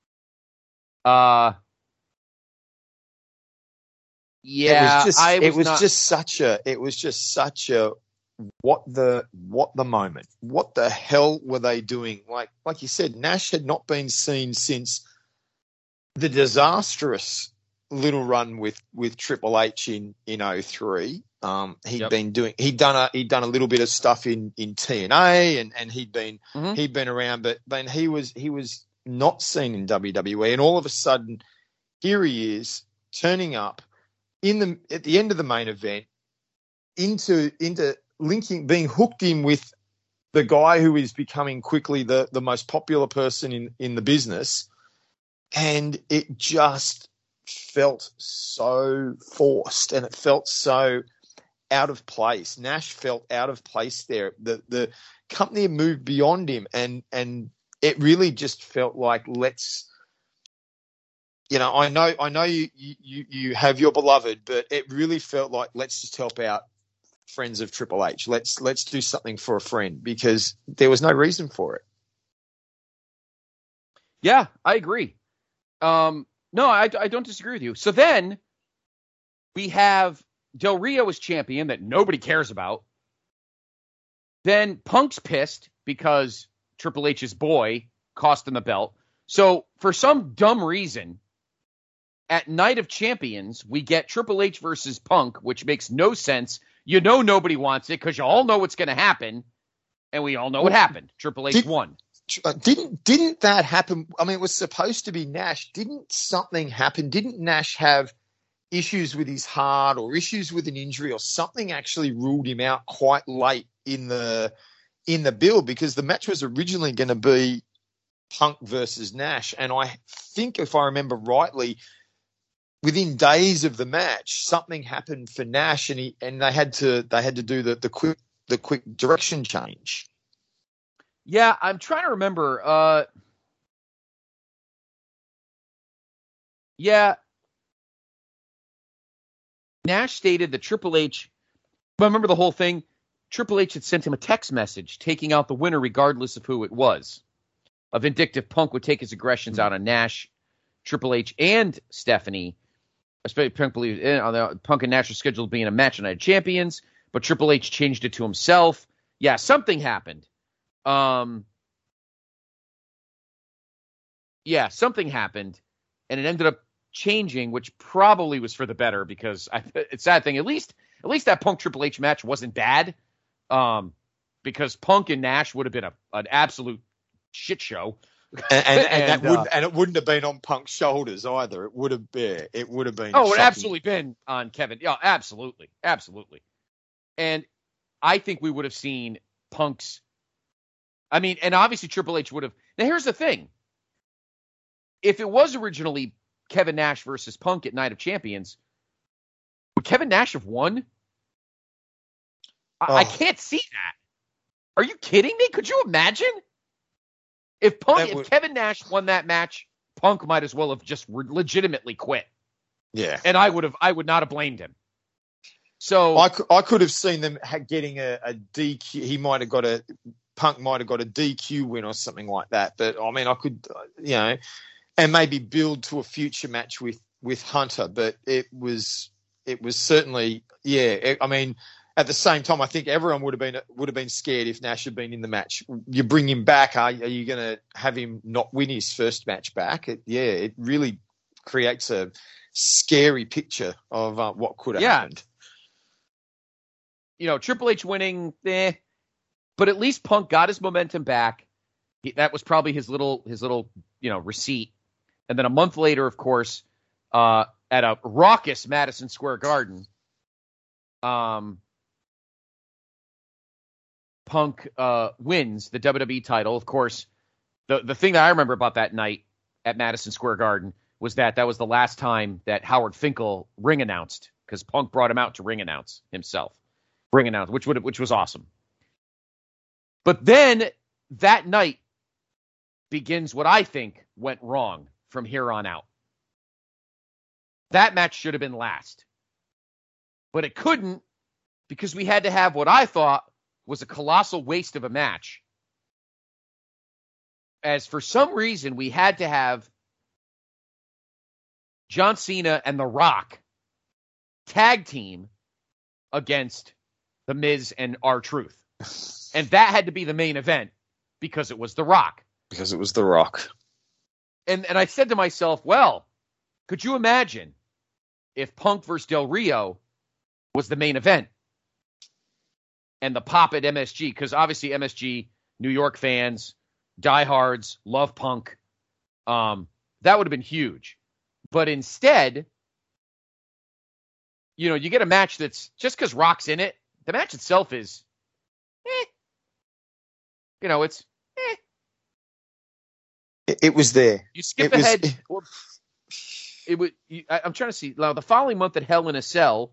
Yeah, it was just such a what the moment. What the hell were they doing? Like you said, Nash had not been seen since the disastrous little run with Triple H in 03. He'd done a little bit of stuff in TNA and he'd been around, but then he was not seen in WWE, and all of a sudden here he is turning up at the end of the main event into linking, being hooked in with the guy who is becoming quickly the most popular person in the business. And it just felt so forced and it felt so out of place. Nash felt out of place there. The company had moved beyond him and it really just felt like, I know you have your beloved, but it really felt like, let's just help out friends of Triple H. Let's do something for a friend, because there was no reason for it. Yeah, I agree. No, I don't disagree with you. So then we have Del Rio as champion that nobody cares about. Then Punk's pissed because Triple H's boy cost him the belt. So for some dumb reason, at Night of Champions, we get Triple H versus Punk, which makes no sense. Nobody wants it because you all know what's going to happen, and we all know what happened. Triple H won. Didn't that happen? I mean, it was supposed to be Nash. Didn't something happen? Didn't Nash have issues with his heart or issues with an injury or something actually ruled him out quite late in the build? Because the match was originally going to be Punk versus Nash, and I think, if I remember rightly, within days of the match, something happened for Nash, and they had to do the quick direction change. Yeah, I'm trying to remember. Nash stated that Triple H. But remember the whole thing. Triple H had sent him a text message taking out the winner regardless of who it was. A vindictive Punk would take his aggressions out on Nash, Triple H, and Stephanie. Especially Punk and Nash were scheduled to be in a match on Night of Champions, but Triple H changed it to himself. Yeah, something happened. Something happened, and it ended up changing, which probably was for the better, because it's that thing. At least that Punk Triple H match wasn't bad, because Punk and Nash would have been an absolute shit show. And it wouldn't have been on Punk's shoulders either. It would have been. Oh, it would absolutely been on Kevin. Yeah, absolutely. And I think we would have seen Punk's. I mean, and obviously Triple H would have. Now here's the thing: if it was originally Kevin Nash versus Punk at Night of Champions, would Kevin Nash have won? I can't see that. Are you kidding me? Could you imagine? If Kevin Nash won that match, Punk might as well have just legitimately quit. Yeah. And I would not have blamed him. So I could have seen them getting a DQ. Punk might have got a DQ win or something like that. But I mean, I could, and maybe build to a future match with Hunter. But it was certainly, yeah. I mean, at the same time, I think everyone would have been scared if Nash had been in the match. You bring him back, are you going to have him not win his first match back? It really creates a scary picture of what could have happened. Triple H winning, but at least Punk got his momentum back. That was probably his little receipt. And then a month later, of course, at a raucous Madison Square Garden, Punk wins the WWE title. Of course, the thing that I remember about that night at Madison Square Garden was that was the last time that Howard Finkel ring announced, because Punk brought him out to ring announce himself. Ring announce, which was awesome. But then that night begins what I think went wrong from here on out. That match should have been last. But it couldn't, because we had to have what I thought was a colossal waste of a match. As for some reason, we had to have John Cena and The Rock tag team against The Miz and R-Truth. And that had to be the main event because it was The Rock. Because it was The Rock. And I said to myself, well, could you imagine if Punk versus Del Rio was the main event? And the pop at MSG, because obviously MSG, New York fans, diehards, love Punk. That would have been huge. But instead, you get a match that's just because Rock's in it. The match itself is, it's. It was there. You skip ahead. I'm trying to see now. The following month at Hell in a Cell.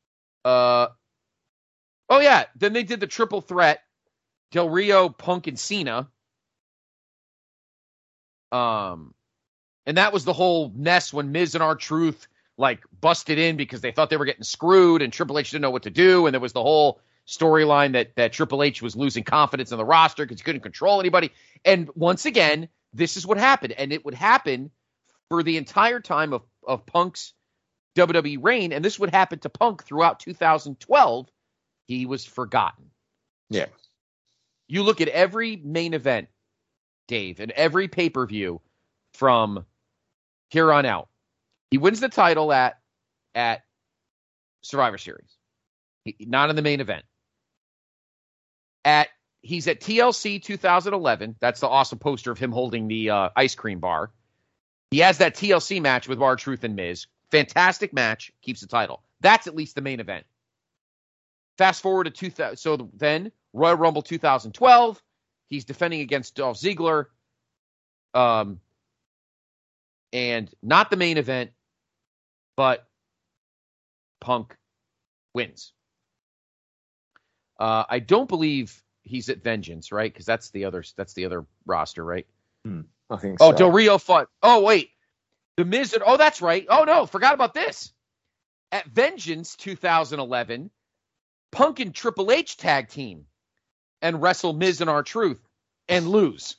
Oh, yeah. Then they did the triple threat. Del Rio, Punk, and Cena. And that was the whole mess when Miz and R-Truth busted in because they thought they were getting screwed and Triple H didn't know what to do. And there was the whole storyline that Triple H was losing confidence in the roster because he couldn't control anybody. And once again, this is what happened. And it would happen for the entire time of Punk's WWE reign. And this would happen to Punk throughout 2012. He was forgotten. Yeah. You look at every main event, Dave, and every pay-per-view from here on out. He wins the title at Survivor Series. Not in the main event. He's at TLC 2011. That's the awesome poster of him holding the ice cream bar. He has that TLC match with R-Truth and Miz. Fantastic match. Keeps the title. That's at least the main event. Fast forward to 2000. So then Royal Rumble 2012. He's defending against Dolph Ziggler. And not the main event, but Punk wins. I don't believe he's at Vengeance, right? Because that's the other roster, right? I think so. Oh, Del Rio fought. Oh, wait. The Miz. Oh, that's right. Oh, no. Forgot about this. At Vengeance 2011, Punk and Triple H tag team and wrestle Miz and R-Truth and lose.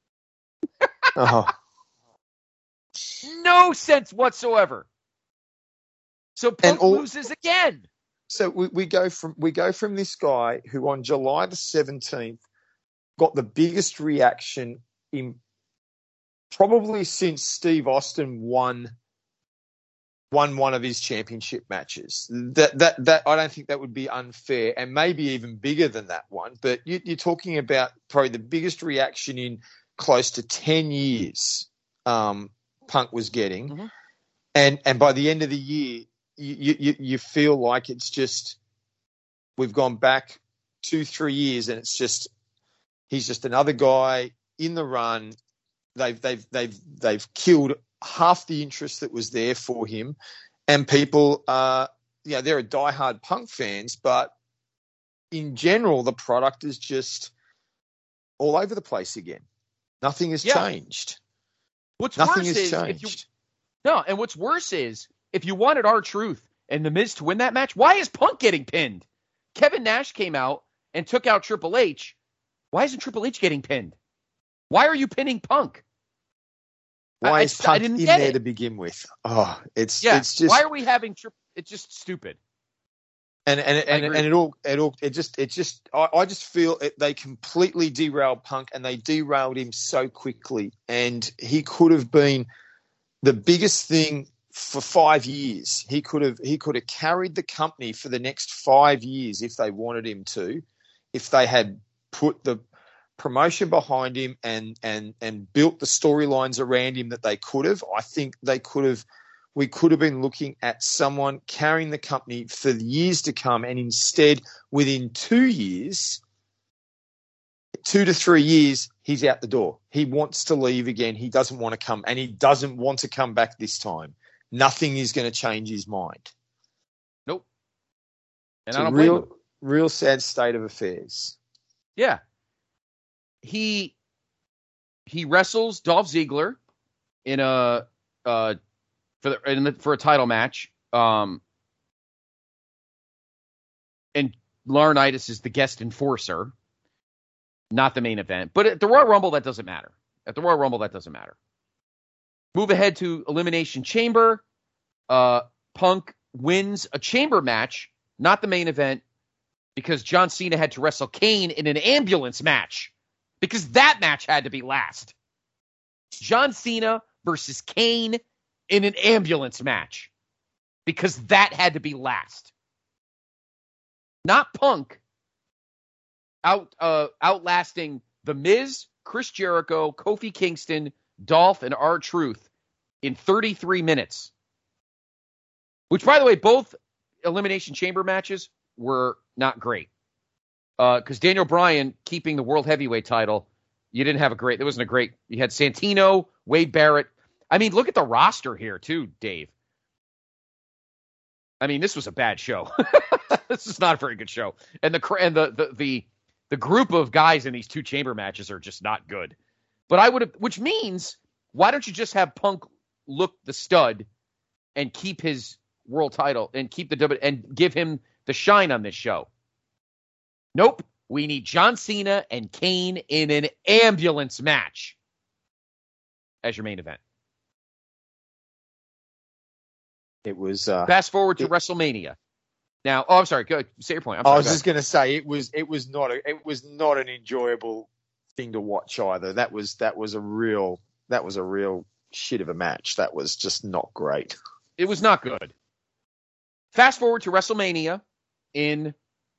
No sense whatsoever. So Punk loses again. So we go from this guy who on July the 17th got the biggest reaction in probably since Steve Austin won one of his championship matches. That I don't think that would be unfair, and maybe even bigger than that one. But you're talking about probably the biggest reaction in close to 10 years. Punk was getting, and by the end of the year, you feel like it's just we've gone back 2-3 years, and it's just he's just another guy in the run. They've killed half the interest that was there for him, and people, they're a diehard Punk fans, but in general, the product is just all over the place again. Nothing has changed. Nothing has changed. And what's worse is, if you wanted R-Truth and The Miz to win that match, why is Punk getting pinned? Kevin Nash came out and took out Triple H. Why isn't Triple H getting pinned? Why are you pinning Punk? Why is Punk in there to begin with? Oh, it's just. Why are we having it's just stupid. And I just feel they completely derailed Punk, and they derailed him so quickly. And he could have been the biggest thing for 5 years. He could have carried the company for the next 5 years if they wanted him to, if they had put the promotion behind him and built the storylines around him that they could have. I think we could have been looking at someone carrying the company for years to come, and instead, within 2 years, 2 to 3 years, he's out the door. He wants to leave again. He doesn't want to come, and he doesn't want to come back this time. Nothing is going to change his mind. Nope. And it's I don't blame him. Real sad state of affairs. Yeah. He wrestles Dolph Ziggler in for a title match. And Laurinaitis is the guest enforcer, not the main event. But at the Royal Rumble, that doesn't matter. Move ahead to Elimination Chamber. Punk wins a chamber match, not the main event, because John Cena had to wrestle Kane in an ambulance match. Because that match had to be last. John Cena versus Kane in an ambulance match. Because that had to be last. Not Punk outlasting The Miz, Chris Jericho, Kofi Kingston, Dolph, and R-Truth in 33 minutes. Which, by the way, both Elimination Chamber matches were not great. Because Daniel Bryan keeping the World Heavyweight title, there wasn't a great, you had Santino, Wade Barrett. I mean, look at the roster here too, Dave. I mean, this was a bad show. This is not a very good show. And the group of guys in these two chamber matches are just not good. But which means, why don't you just have Punk look the stud and keep his world title and keep and give him the shine on this show? Nope. We need John Cena and Kane in an ambulance match as your main event. It was fast forward to WrestleMania. Now, I'm sorry. Go say your point. I was just going to say it was not an enjoyable thing to watch either. That was a real shit of a match. That was just not great. It was not good. Fast forward to WrestleMania in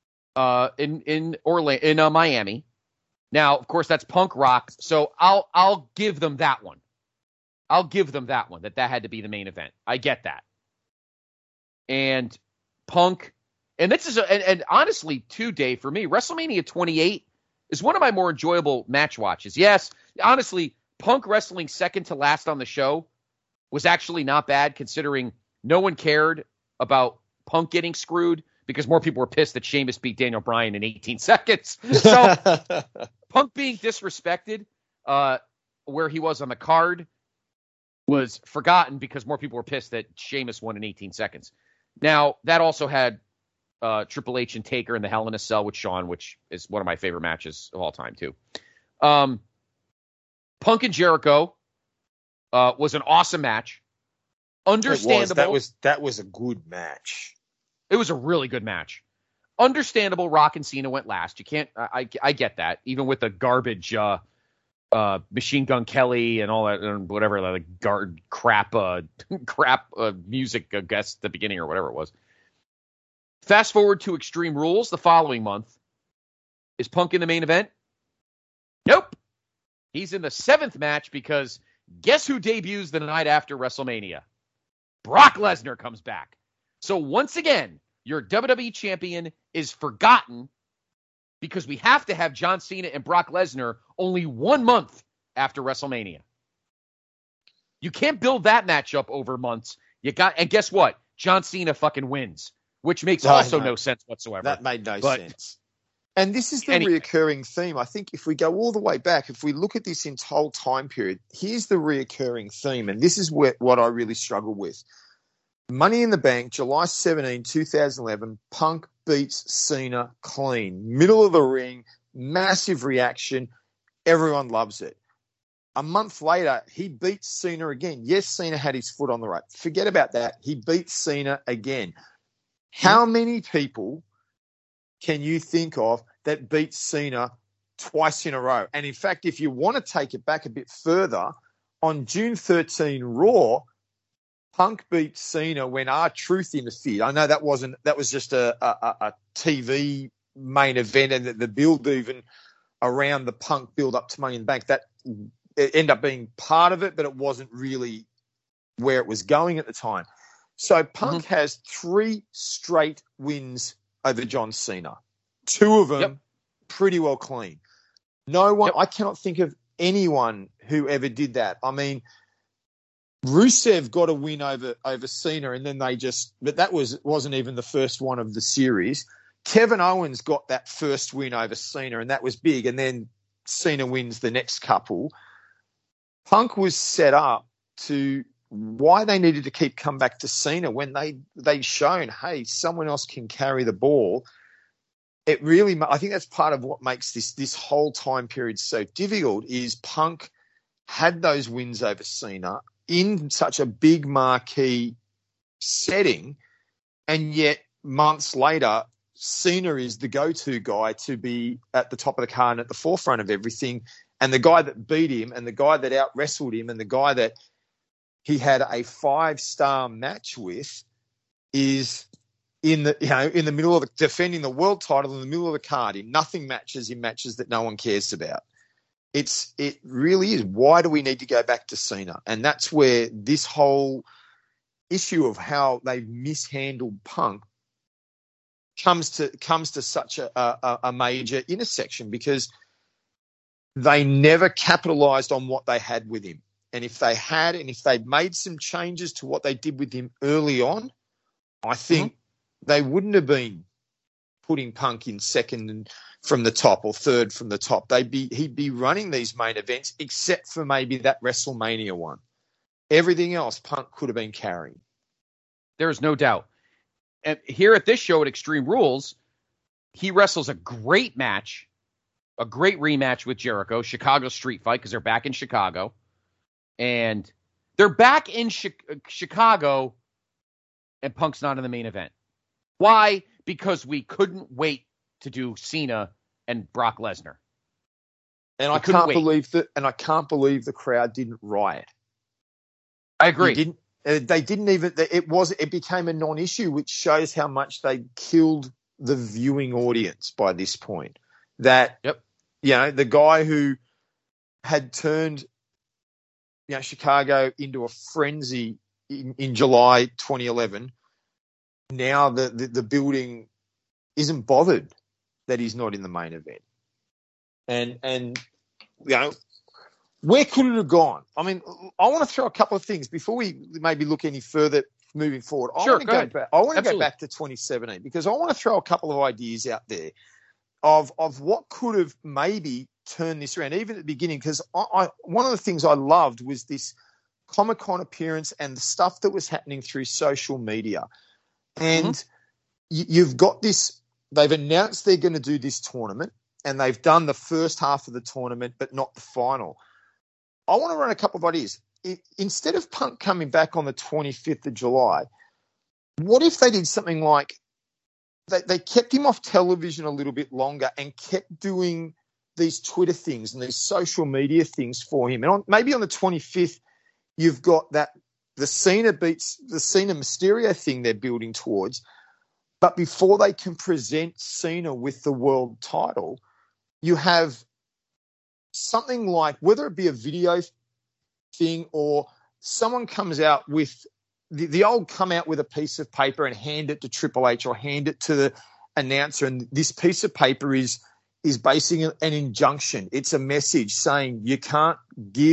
Miami. Now, of course, that's Punk Rock. So I'll give them that one. That had to be the main event. I get that. And Punk, and this is and honestly, too, Dave, for me, WrestleMania 28 is one of my more enjoyable match watches. Yes, honestly, Punk wrestling second to last on the show was actually not bad, considering no one cared about Punk getting screwed because more people were pissed that Sheamus beat Daniel Bryan in 18 seconds. So Punk being disrespected where he was on the card was forgotten because more people were pissed that Sheamus won in 18 seconds. Now, that also had Triple H and Taker in the Hell in a Cell with Shawn, which is one of my favorite matches of all time, too. Punk and Jericho was an awesome match. Understandable. That was a good match. It was a really good match. Understandable. Rock and Cena went last. You can't. I get that. Even with the garbage Machine Gun Kelly and all that, and whatever the crap music, I guess, at the beginning or whatever it was. Fast forward to Extreme Rules the following month. Is Punk in the main event? Nope. He's in the 7th match because guess who debuts the night after WrestleMania? Brock Lesnar comes back. So once again, your WWE champion is forgotten because we have to have John Cena and Brock Lesnar only 1 month after WrestleMania. You can't build that matchup over months. And guess what? John Cena fucking wins, which makes also no sense whatsoever. That made no sense. And this is the reoccurring theme. I think if we go all the way back, if we look at this whole time period, here's the reoccurring theme, and this is what I really struggle with. Money in the Bank, July 17, 2011, Punk beats Cena clean. Middle of the ring, massive reaction. Everyone loves it. A month later, he beats Cena again. Yes, Cena had his foot on the rope. Forget about that. He beats Cena again. How many people can you think of that beat Cena twice in a row? And in fact, if you want to take it back a bit further, on June 13 Raw, Punk beat Cena when R-Truth interfered. I know that was just a TV main event, and the build even around the Punk build up to Money in the Bank, that it ended up being part of it, but it wasn't really where it was going at the time. So Punk has 3 straight wins over John Cena. 2 of them pretty well clean. No one, I cannot think of anyone who ever did that. I mean, Rusev got a win over Cena, and then but that wasn't even the first one of the series. Kevin Owens got that first win over Cena, and that was big. And then Cena wins the next couple. Punk was set up to why they needed to keep coming back to Cena when they'd shown, hey, someone else can carry the ball. It really, I think that's part of what makes this whole time period so difficult is Punk had those wins over Cena in such a big marquee setting, and yet months later, Cena is the go-to guy to be at the top of the card and at the forefront of everything, and the guy that beat him and the guy that out-wrestled him and the guy that he had a 5-star match with is in the middle of defending the world title in the middle of the card in nothing matches, in matches that no one cares about. It really is. Why do we need to go back to Cena? And that's where this whole issue of how they've mishandled Punk comes to such a major intersection, because they never capitalized on what they had with him. And if they'd made some changes to what they did with him early on, I think they wouldn't have been putting Punk in second and from the top or third from the top. He'd be running these main events, except for maybe that WrestleMania one. Everything else, Punk could have been carrying. There is no doubt. And here at this show at Extreme Rules, he wrestles a great match, a great rematch with Jericho, Chicago Street Fight, because they're back in Chicago. And they're back in Chicago, and Punk's not in the main event. Why? Because we couldn't wait to do Cena and Brock Lesnar. And I can't believe the crowd didn't riot. I agree. They didn't even. It became a non-issue, which shows how much they killed the viewing audience by this point. That the guy who had turned Chicago into a frenzy in July 2011. Now the building isn't bothered that he's not in the main event. And where could it have gone? I mean, I want to throw a couple of things before we maybe look any further moving forward. I want to go back to 2017, because I want to throw a couple of ideas out there of what could have maybe turned this around, even at the beginning, because one of the things I loved was this Comic-Con appearance and the stuff that was happening through social media. And you've got this, they've announced they're going to do this tournament, and they've done the first half of the tournament, but not the final. I want to run a couple of ideas. Instead of Punk coming back on the 25th of July, what if they did something like they kept him off television a little bit longer and kept doing these Twitter things and these social media things for him? And maybe on the 25th, you've got the Cena Mysterio thing they're building towards. But before they can present Cena with the world title, you have something like, whether it be a video thing or someone comes out with the old come out with a piece of paper and hand it to Triple H or hand it to the announcer. And this piece of paper is basically an injunction. It's a message saying you can't give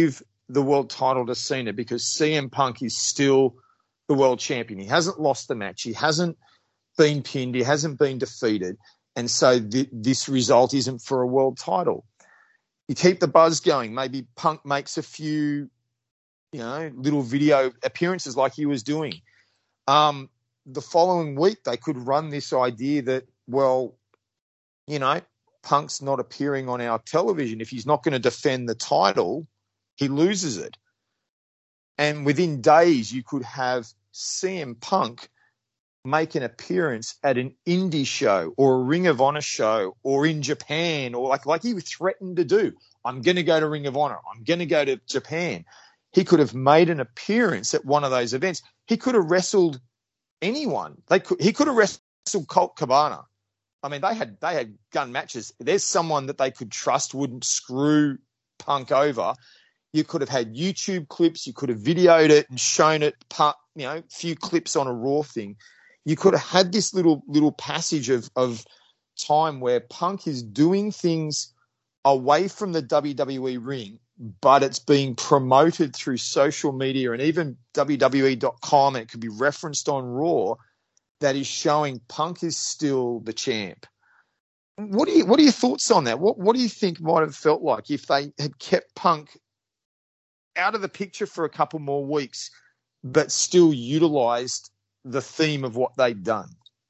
the world title to Cena because CM Punk is still the world champion. He hasn't lost the match. He hasn't been pinned. He hasn't been defeated. And so this result isn't for a world title. You keep the buzz going. Maybe Punk makes a few, little video appearances like he was doing. The following week, they could run this idea that, well, Punk's not appearing on our television. If he's not going to defend the title, he loses it. And within days, you could have CM Punk make an appearance at an indie show or a Ring of Honor show or in Japan or like he threatened to do. I'm going to go to Ring of Honor. I'm going to go to Japan. He could have made an appearance at one of those events. He could have wrestled anyone. He could have wrestled Colt Cabana. I mean, they had gun matches. There's someone that they could trust wouldn't screw Punk over. You could have had YouTube clips. You could have videoed it and shown it, a few clips on a Raw thing. You could have had this little passage of time where Punk is doing things away from the WWE ring, but it's being promoted through social media and even WWE.com, and it could be referenced on Raw, that is showing Punk is still the champ. What are your thoughts on that? What do you think might have felt like if they had kept Punk out of the picture for a couple more weeks, but still utilized the theme of what they'd done?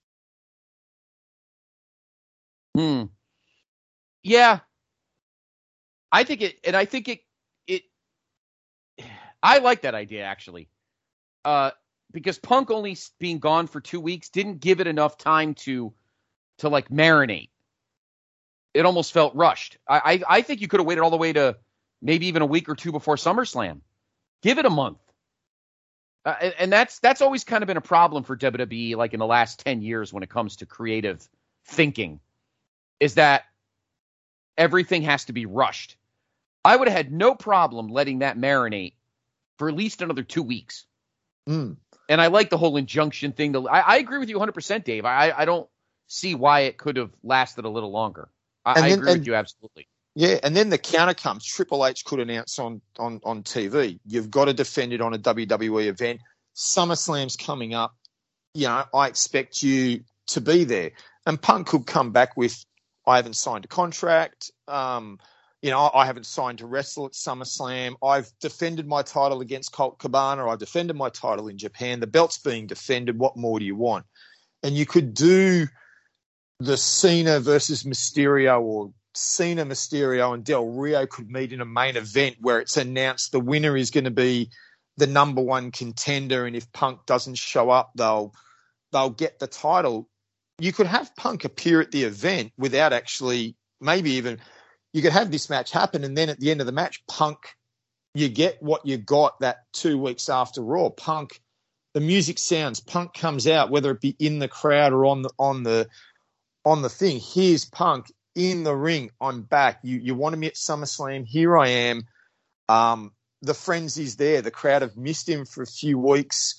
Yeah. I like that idea, actually. Because Punk only being gone for 2 weeks didn't give it enough time to marinate. It almost felt rushed. I think you could have waited all the way to maybe even a week or two before SummerSlam. Give it a month. And that's always kind of been a problem for WWE, like in the last 10 years when it comes to creative thinking, is that everything has to be rushed. I would have had no problem letting that marinate for at least another 2 weeks. And I like the whole injunction thing. I agree with you 100%, Dave. I don't see why it could have lasted a little longer. I agree with you absolutely. Yeah, and then the counter comes. Triple H could announce on TV, you've got to defend it on a WWE event. SummerSlam's coming up. I expect you to be there. And Punk could come back with, I haven't signed a contract. I haven't signed to wrestle at SummerSlam. I've defended my title against Colt Cabana. I've defended my title in Japan. The belt's being defended. What more do you want? And you could do the Cena versus Mysterio, or Cena, Mysterio, and Del Rio could meet in a main event where it's announced the winner is going to be the number one contender, and if Punk doesn't show up, they'll get the title. You could have Punk appear at the event without actually, maybe even you could have this match happen, and then at the end of the match, Punk, you get what you got that 2 weeks after Raw. Punk, the music sounds, Punk comes out, whether it be in the crowd or on the thing. Here's Punk in the ring. I'm back. You wanted me at SummerSlam. Here I am. The frenzy's there. The crowd have missed him for a few weeks.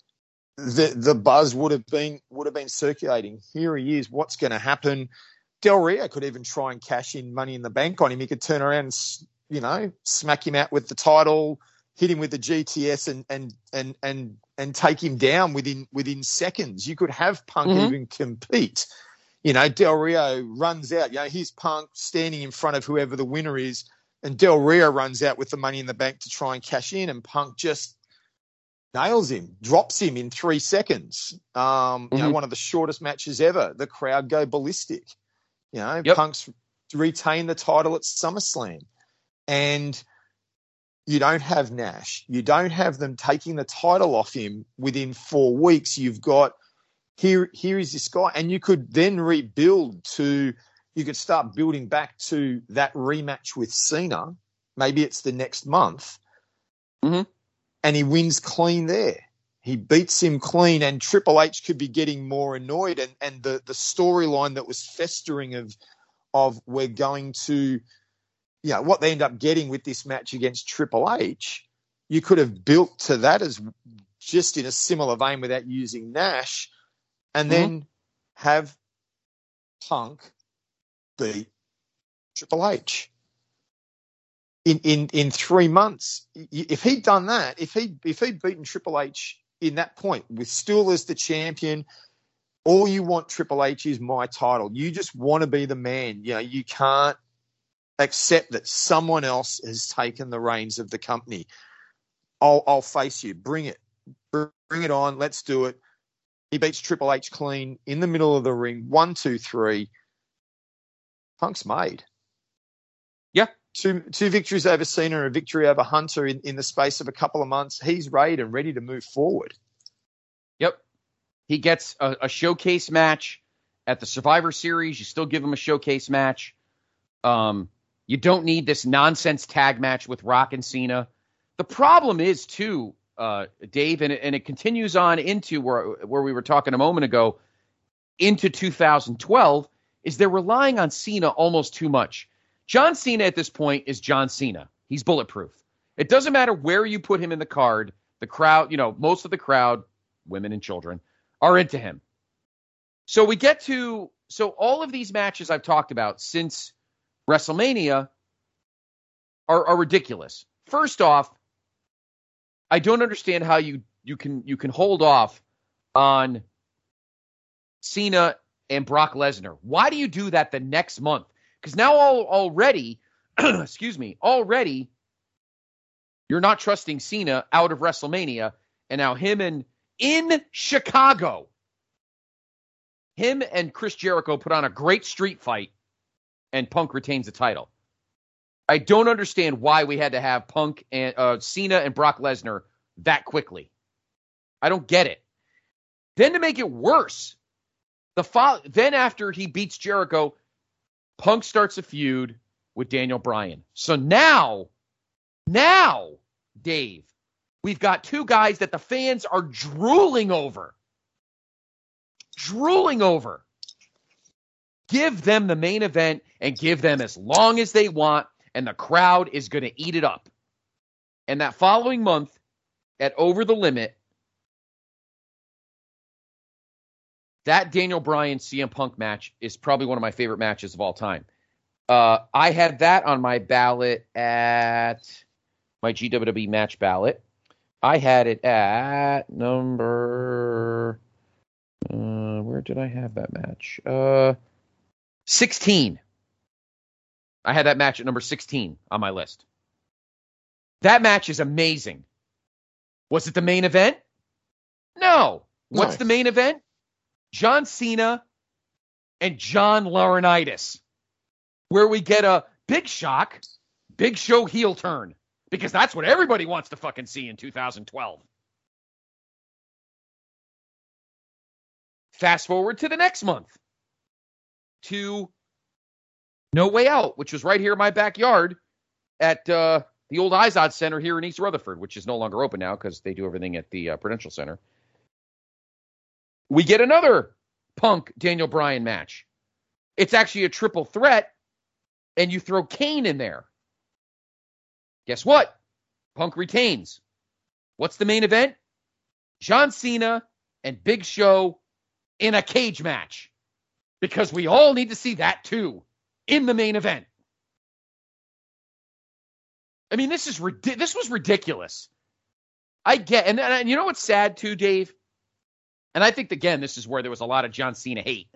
The buzz would have been circulating. Here he is. What's going to happen? Del Rio could even try and cash in Money in the Bank on him. He could turn around and smack him out with the title, hit him with the GTS, and take him down within seconds. You could have Punk even compete. Del Rio runs out. Here's Punk standing in front of whoever the winner is, and Del Rio runs out with the Money in the Bank to try and cash in, and Punk just nails him, drops him in 3 seconds. One of the shortest matches ever. The crowd go ballistic. Punk's retained the title at SummerSlam, and you don't have Nash. You don't have them taking the title off him within 4 weeks. You've got here is this guy, and you could then rebuild to. You could start building back to that rematch with Cena. Maybe it's the next month, and he wins clean there. He beats him clean, and Triple H could be getting more annoyed. And the storyline that was festering of we're going to, what they end up getting with this match against Triple H, you could have built to that as just in a similar vein without using Nash, and then have Punk beat Triple H. in 3 months. If he'd done that, if he'd beaten Triple H in that point with still as the champion, all you want, Triple H, is my title. You just want to be the man. You know, you can't accept that someone else has taken the reins of the company. I'll face you. Bring it. Bring it on. Let's do it. He beats Triple H clean in the middle of the ring. 1, 2, 3. Punk's made. Yeah. Two victories over Cena and a victory over Hunter in the space of a couple of months. He's ready to move forward. Yep. He gets a showcase match at the Survivor Series. You still give him a showcase match. You don't need this nonsense tag match with Rock and Cena. The problem is, too, Dave, and it continues on into where we were talking a moment ago, into 2012, is they're relying on Cena almost too much. John Cena at this point is John Cena. He's bulletproof. It doesn't matter where you put him in the card. The crowd, most of the crowd, women and children, are into him. So all of these matches I've talked about since WrestleMania are ridiculous. First off, I don't understand how you can hold off on Cena and Brock Lesnar. Why do you do that the next month? Because now already, already you're not trusting Cena out of WrestleMania, and now in Chicago, him and Chris Jericho put on a great street fight, and Punk retains the title. I don't understand why we had to have Punk and Cena and Brock Lesnar that quickly. I don't get it. Then to make it worse, then after he beats Jericho, Punk starts a feud with Daniel Bryan. So now, Dave, we've got two guys that the fans are drooling over. Give them the main event and give them as long as they want, and the crowd is going to eat it up. And that following month at Over the Limit, that Daniel Bryan CM Punk match is probably one of my favorite matches of all time. I had that on my ballot at my GWW match ballot. I had it at number... where did I have that match? 16. I had that match at number 16 on my list. That match is amazing. Was it the main event? No. What's the main event? John Cena and John Laurinaitis, where we get a Big Show heel turn, because that's what everybody wants to fucking see in 2012. Fast forward to the next month, to No Way Out, which was right here in my backyard at the old Izod Center here in East Rutherford, which is no longer open now because they do everything at the Prudential Center. We get another Punk Daniel Bryan match. It's actually a triple threat, and you throw Kane in there. Guess what? Punk retains. What's the main event? John Cena and Big Show in a cage match, because we all need to see that too in the main event. I mean, this was ridiculous. I get, and you know what's sad too, Dave? And I think, again, this is where there was a lot of John Cena hate.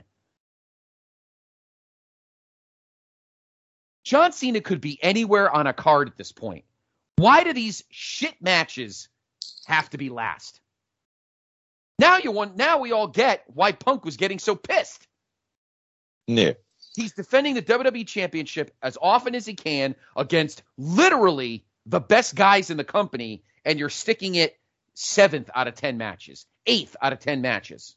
John Cena could be anywhere on a card at this point. Why do these shit matches have to be last? Now we all get why Punk was getting so pissed. Yeah. He's defending the WWE Championship as often as he can against literally the best guys in the company, and you're sticking it 7th out of 10 matches, 8th out of 10 matches.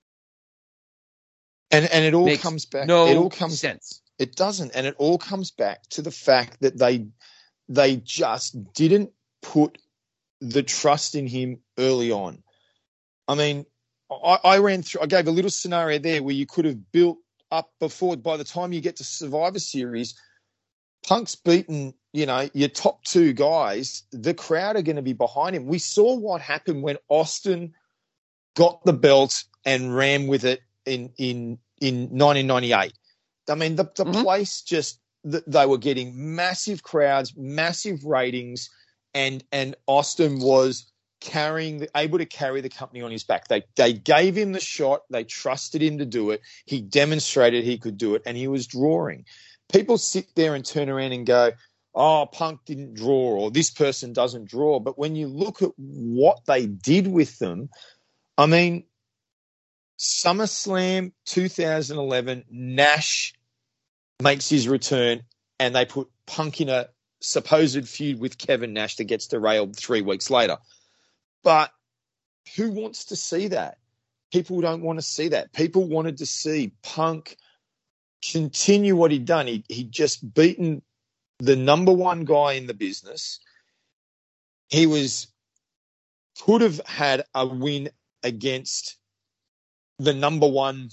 And it all Makes comes back. No it all comes sense. It doesn't, and it all comes back to the fact that they just didn't put the trust in him early on. I mean, I gave a little scenario there where you could have built up before. By the time you get to Survivor Series, Punk's beaten, your top two guys. The crowd are going to be behind him. We saw what happened when Austin got the belt and ran with it in 1998. I mean, the place just they were getting massive crowds, massive ratings, and Austin was able to carry the company on his back. They gave him the shot. They trusted him to do it. He demonstrated he could do it, and he was drawing. People sit there and turn around and go, oh, Punk didn't draw, or this person doesn't draw. But when you look at what they did with them, I mean, SummerSlam 2011, Nash makes his return, and they put Punk in a supposed feud with Kevin Nash that gets derailed 3 weeks later. But who wants to see that? People don't want to see that. People wanted to see Punk continue what he'd done. He'd just beaten the number one guy in the business. He could have had a win against the number one.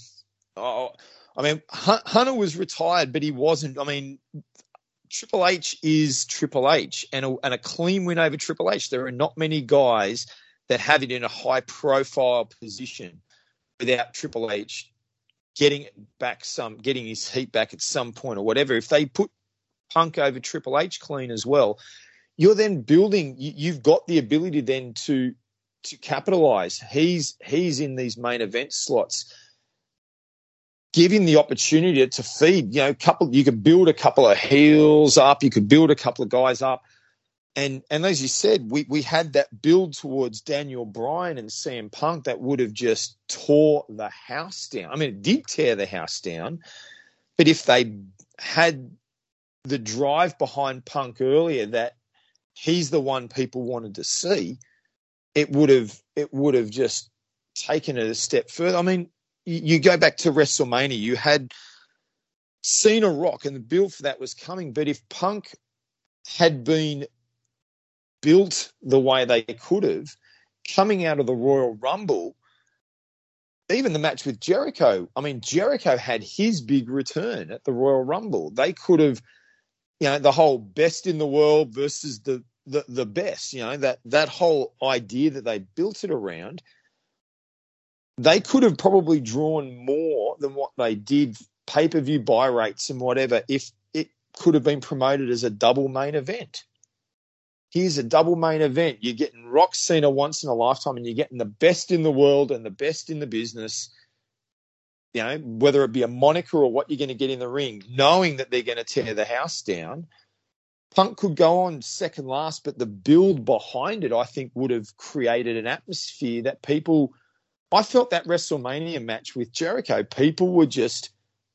Hunter was retired, but he wasn't. I mean, Triple H is Triple H, and a clean win over Triple H. There are not many guys that have it in a high-profile position without Triple H getting his heat back at some point or whatever. If they put Punk over Triple H clean as well, you're then building. You've got the ability then to capitalize. He's in these main event slots. Give him the opportunity to feed. You could build a couple of heels up. You could build a couple of guys up. And as you said, we had that build towards Daniel Bryan and CM Punk that would have just tore the house down. I mean, it did tear the house down. But if they had the drive behind Punk earlier that he's the one people wanted to see, it would have just taken it a step further. I mean, you go back to WrestleMania, you had Cena Rock, and the build for that was coming. But if Punk had been built the way they could have, coming out of the Royal Rumble, even the match with Jericho, I mean, Jericho had his big return at the Royal Rumble. They could have, the whole best in the world versus the best, that whole idea that they built it around, they could have probably drawn more than what they did, pay-per-view buy rates and whatever, if it could have been promoted as a double main event. Here's a double main event. You're getting Rock Cena once in a lifetime, and you're getting the best in the world and the best in the business, whether it be a moniker or what you're going to get in the ring, knowing that they're going to tear the house down. Punk could go on second last, but the build behind it, I think, would have created an atmosphere that people... I felt that WrestleMania match with Jericho, people were just,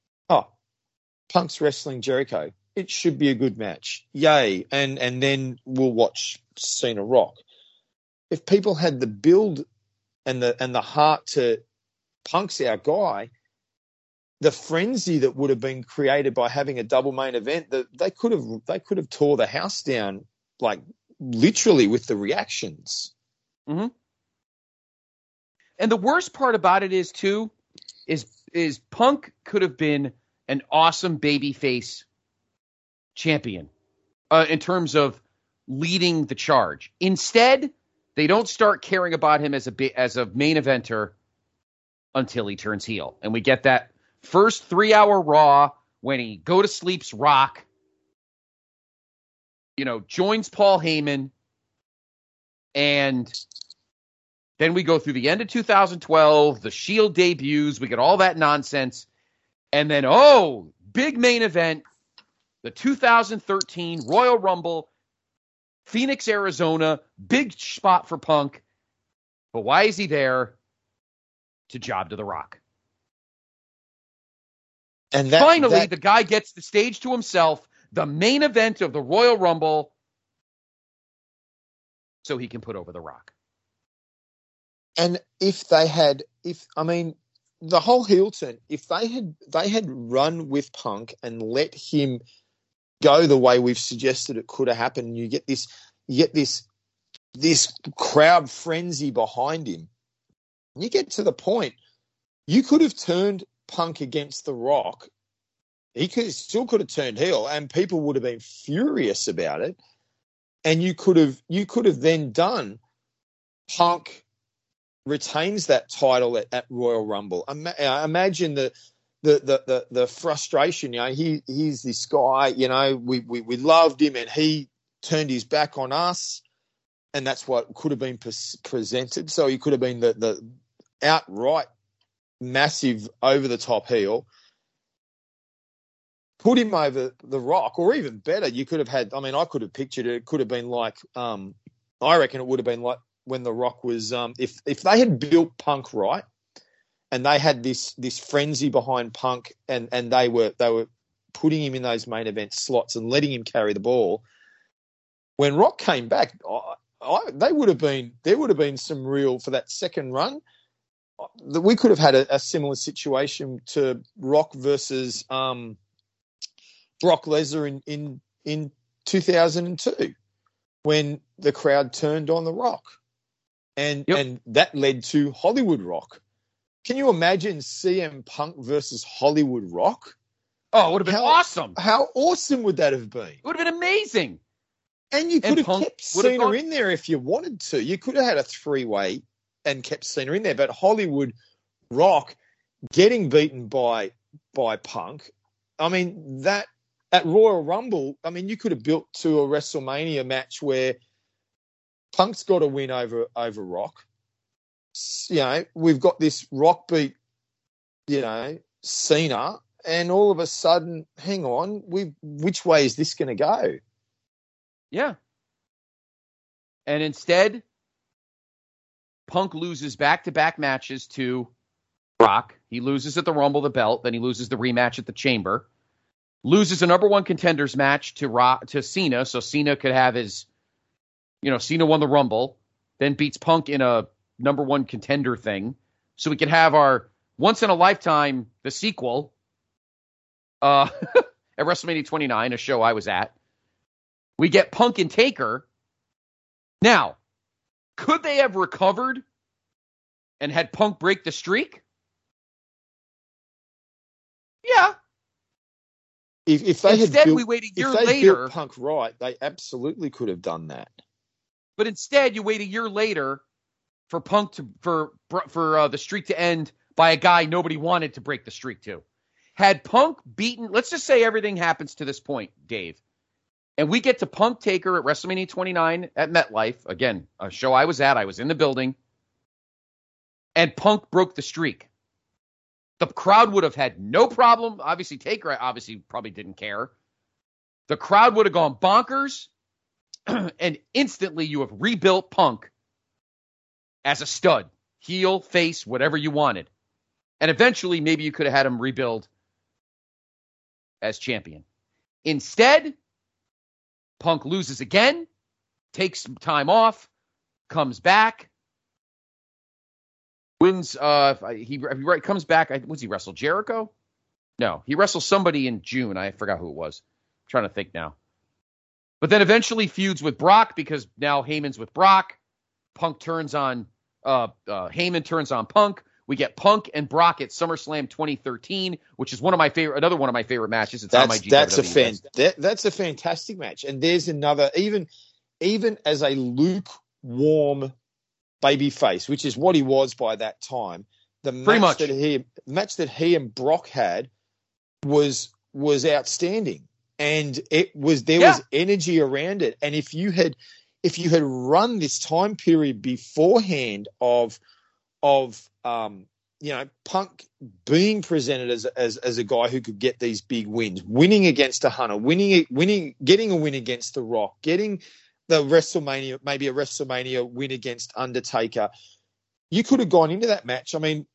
Punk's wrestling Jericho. It should be a good match. Yay. And then we'll watch Cena Rock. If people had the build and the heart to Punk's our guy, the frenzy that would have been created by having a double main event, they could have tore the house down, like literally, with the reactions. Mm-hmm. And the worst part about it is Punk could have been an awesome babyface champion in terms of leading the charge. Instead, they don't start caring about him as a main eventer until he turns heel. And we get that first 3-hour Raw when he go to sleeps Rock, joins Paul Heyman, and then we go through the end of 2012, the Shield debuts, we get all that nonsense, and then, big main event, the 2013 Royal Rumble, Phoenix, Arizona, big spot for Punk. But why is he there? To job to The Rock. And finally, the guy gets the stage to himself, the main event of the Royal Rumble, so he can put over The Rock. And the whole heel turn, if they had run with Punk and let him go the way we've suggested it could have happened, you get this crowd frenzy behind him. You get to the point, you could have turned Punk against The Rock. He still could have turned heel, and people would have been furious about it. And you could have then done Punk retains that title at Royal Rumble. Imagine the the frustration. He's this guy. We loved him, and he turned his back on us, and that's what could have been presented. So he could have been the outright massive over the top heel. Put him over the Rock, or even better, you could have had. I mean, I could have pictured it. It could have been like. I reckon it would have been like when the Rock was. If they had built Punk right, and they had this frenzy behind Punk, and they were putting him in those main event slots and letting him carry the ball. When Rock came back, there would have been some real for that second run. We could have had a similar situation to Rock versus Brock Lesnar in 2002 when the crowd turned on the Rock, and that led to Hollywood Rock. Can you imagine CM Punk versus Hollywood Rock? Oh, it would have been awesome. How awesome would that have been? It would have been amazing. And you could have kept Cena in there if you wanted to. You could have had a three-way and kept Cena in there. But Hollywood Rock getting beaten by Punk, I mean, that at Royal Rumble, I mean, you could have built to a WrestleMania match where Punk's got a win over Rock. We've got this Rock beat, Cena, and all of a sudden, hang on, which way is this going to go? Yeah. And instead, Punk loses back-to-back matches to Rock. He loses at the Rumble, the belt. Then he loses the rematch at the Chamber. Loses a number one contenders match to Cena, so Cena could have his, Cena won the Rumble, then beats Punk in a number one contender thing, so we could have our once-in-a-lifetime, the sequel, at WrestleMania 29, a show I was at. We get Punk and Taker. Now, could they have recovered and had Punk break the streak? Yeah. If they instead, had built, we wait a year if they later. built Punk right, they absolutely could have done that. But instead, you wait a year later for Punk for the streak to end by a guy nobody wanted to break the streak to. Had Punk beaten, let's just say everything happens to this point, Dave, and we get to Punk Taker at WrestleMania 29 at MetLife, again, a show I was at, I was in the building, and Punk broke the streak. The crowd would have had no problem. Obviously, Taker probably didn't care. The crowd would have gone bonkers, and instantly you have rebuilt Punk as a stud, heel, face, whatever you wanted. And eventually, maybe you could have had him rebuild as champion. Instead, Punk loses again, takes some time off, comes back, wins. He comes back. Was he wrestle Jericho? No, he wrestled somebody in June. I forgot who it was. I'm trying to think now. But then eventually feuds with Brock because now Heyman's with Brock. Punk turns on Heyman turns on Punk. We get Punk and Brock at SummerSlam 2013, which is another one of my favorite matches. It's on my GW. That's a fantastic match. And there's another, even as a lukewarm babyface, which is what he was by that time. The match that he and Brock had was outstanding, and there was energy around it. And if you had run this time period beforehand of Punk being presented as a guy who could get these big wins, winning against a Hunter, getting a win against The Rock, getting the WrestleMania, maybe a WrestleMania win against Undertaker, you could have gone into that match. I mean,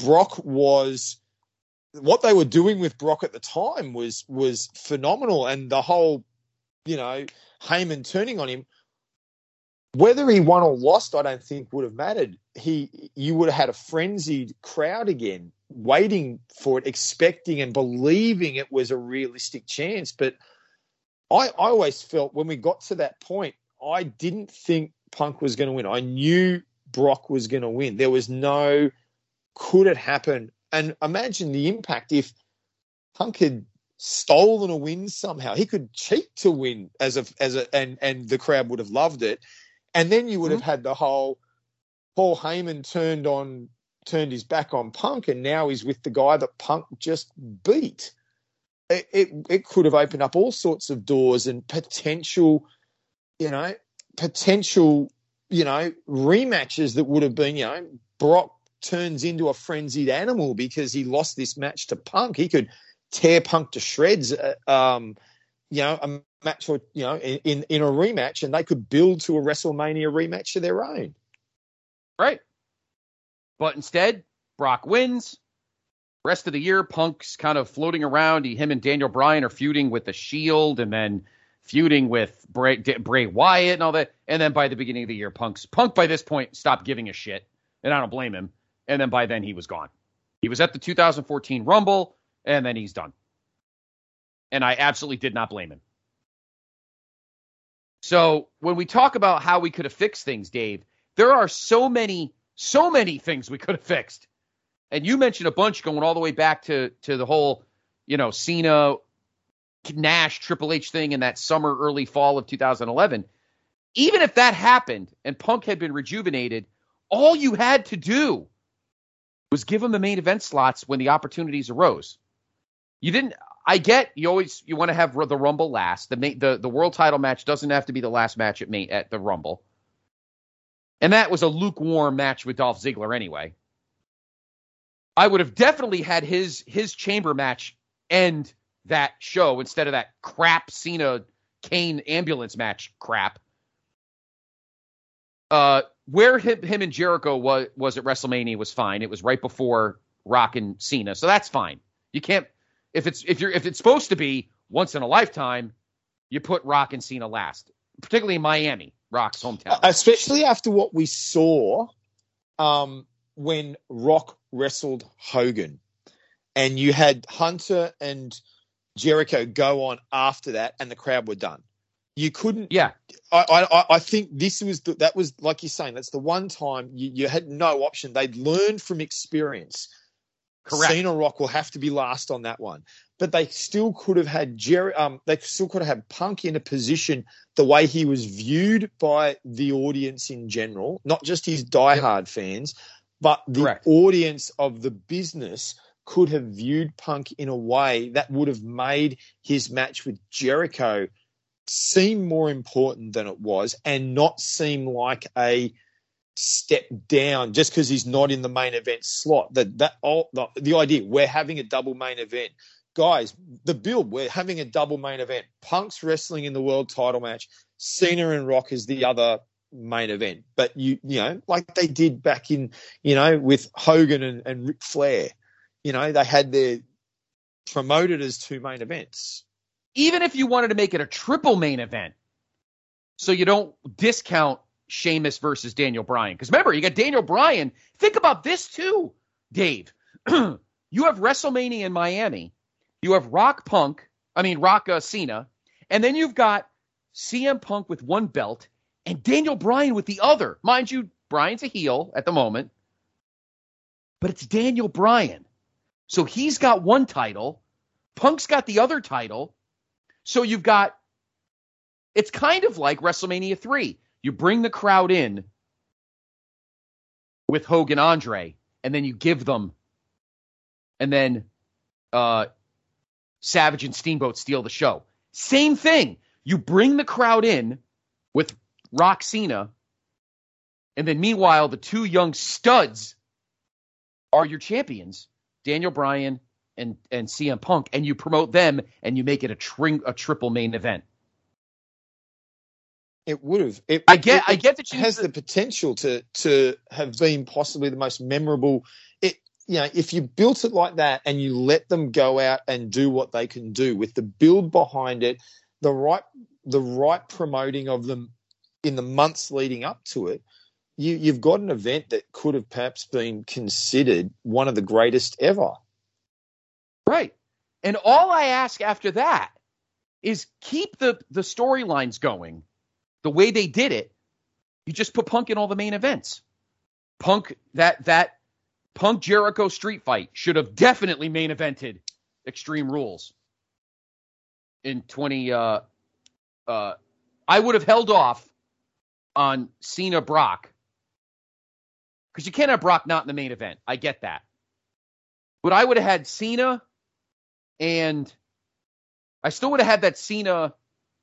what they were doing with Brock at the time was phenomenal, and the whole, Heyman turning on him. Whether he won or lost, I don't think would have mattered. You would have had a frenzied crowd again, waiting for it, expecting and believing it was a realistic chance. But I always felt when we got to that point, I didn't think Punk was going to win. I knew Brock was going to win. There was no, could it happen? And imagine the impact if Punk had stolen a win somehow. He could cheat to win and the crowd would have loved it. And then you would have had the whole Paul Heyman turned on turned his back on Punk, and now he's with the guy that Punk just beat. It could have opened up all sorts of doors and potential rematches that would have been, Brock turns into a frenzied animal because he lost this match to Punk. He could tear Punk to shreds, a match, or, in a rematch, and they could build to a WrestleMania rematch of their own. Right. But instead, Brock wins. Rest of the year, Punk's kind of floating around. Him and Daniel Bryan are feuding with the Shield, and then feuding with Bray Wyatt and all that. And then by the beginning of the year, Punk by this point stopped giving a shit, and I don't blame him. And then by then he was gone. He was at the 2014 Rumble, and then he's done. And I absolutely did not blame him. So when we talk about how we could have fixed things, Dave, there are so many things we could have fixed. And you mentioned a bunch going all the way back to the whole, Cena, Nash, Triple H thing in that summer, early fall of 2011. Even if that happened and Punk had been rejuvenated, all you had to do was give him the main event slots when the opportunities arose. You didn't. I get you want to have the Rumble last. The world title match doesn't have to be the last match at the Rumble. And that was a lukewarm match with Dolph Ziggler anyway. I would have definitely had his chamber match end that show instead of that crap Cena Kane ambulance match crap. Where him and Jericho was at WrestleMania was fine. It was right before Rock and Cena, so that's fine. You can't if it's supposed to be once in a lifetime, you put Rock and Cena last, particularly in Miami, Rock's hometown. Especially after what we saw when Rock wrestled Hogan, and you had Hunter and Jericho go on after that, and the crowd were done. You couldn't. Yeah. I think that was like you're saying. That's the one time you had no option. They'd learned from experience. Correct. Cena Rock will have to be last on that one, but they still could have had They still could have had Punk in a position the way he was viewed by the audience in general, not just his diehard fans, but the Correct. audience of the business could have viewed Punk in a way that would have made his match with Jericho seem more important than it was, and not seem like a step down just because he's not in the main event slot. The idea we're having a double main event, guys. The build, we're having a double main event. Punk's wrestling in the world title match. Cena and Rock is the other main event. But you know, like they did back in with Hogan and Ric Flair. They had their promoted as two main events. Even if you wanted to make it a triple main event, so you don't discount Sheamus versus Daniel Bryan. Because remember, you got Daniel Bryan. Think about this too, Dave. You have WrestleMania in Miami. You have Rock Cena. And then you've got CM Punk with one belt and Daniel Bryan with the other. Mind you, Bryan's a heel at the moment. But it's Daniel Bryan. So he's got one title. Punk's got the other title. So it's kind of like WrestleMania 3. You bring the crowd in with Hogan Andre, and then you give them, and then Savage and Steamboat steal the show. Same thing. You bring the crowd in with Rock Cena, and then meanwhile, the two young studs are your champions, Daniel Bryan and CM Punk, and you promote them, and you make it a triple main event. It would have. I get that you has the potential to have been possibly the most memorable. If you built it like that and you let them go out and do what they can do with the build behind it, the right promoting of them in the months leading up to it, you've got an event that could have perhaps been considered one of the greatest ever. Right. And all I ask after that is keep the storylines going the way they did it. You just put Punk in all the main events. Punk, that Punk Jericho street fight should have definitely main evented Extreme Rules in 20. I would have held off on Cena Brock Because you can't have Brock not in the main event. I get that. But I would have had Cena, and I still would have had that Cena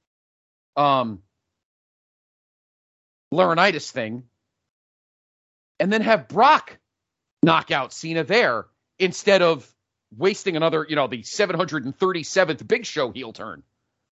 Laurinaitis thing, and then have Brock knock out Cena there instead of wasting another, the 737th Big Show heel turn.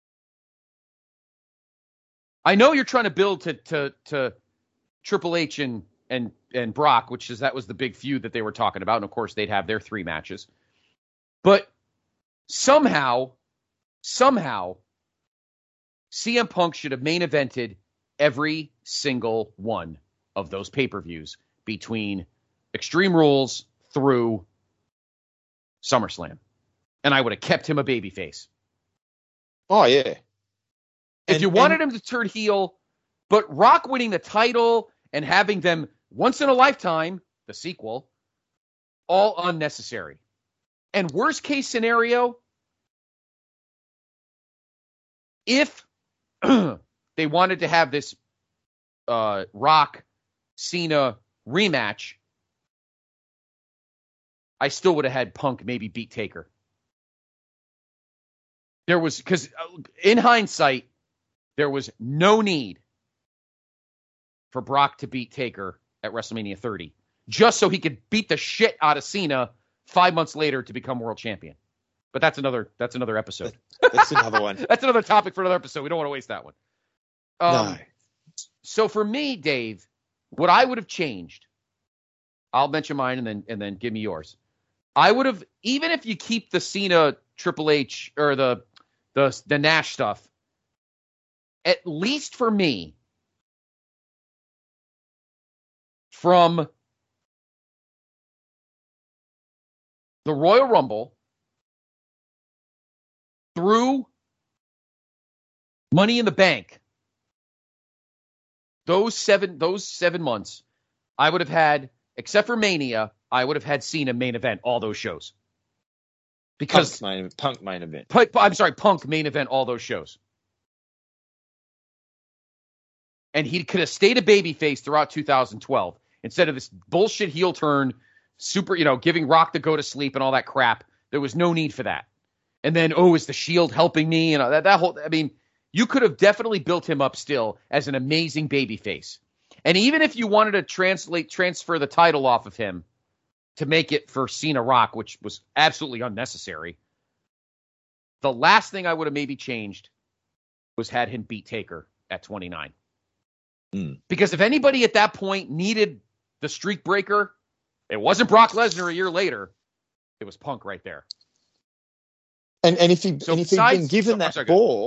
I know you're trying to build to Triple H and Brock, that was the big feud that they were talking about, and of course they'd have their 3 matches. But somehow, CM Punk should have main evented every single one of those pay-per-views between Extreme Rules through SummerSlam. And I would have kept him a babyface. Oh, yeah. If you wanted him to turn heel, but Rock winning the title and having them once in a lifetime, the sequel, all unnecessary. And worst case scenario, if they wanted to have this Rock Cena rematch, I still would have had Punk maybe beat Taker. Because in hindsight, there was no need for Brock to beat Taker at WrestleMania 30, just so he could beat the shit out of Cena 5 months later to become world champion. But that's another episode. That's another one. That's another topic for another episode. We don't want to waste that one. No. So for me, Dave, what I would have changed, I'll mention mine and then give me yours. I would have, even if you keep the Cena Triple H or the Nash stuff, at least for me, from the Royal Rumble through Money in the Bank, those seven months, I would have had, except for Mania, I would have had Cena main event all those shows. Because Punk main event. Punk main event all those shows. And he could have stayed a babyface throughout 2012 instead of this bullshit heel turn, giving Rock the go to sleep and all that crap. There was no need for that. And then, is the Shield helping me? And that whole, you could have definitely built him up still as an amazing babyface. And even if you wanted to transfer the title off of him to make it for Cena Rock, which was absolutely unnecessary, the last thing I would have maybe changed was had him beat Taker at 29. Because if anybody at that point needed the streak breaker, it wasn't Brock Lesnar a year later. It was Punk right there. And if he'd been given that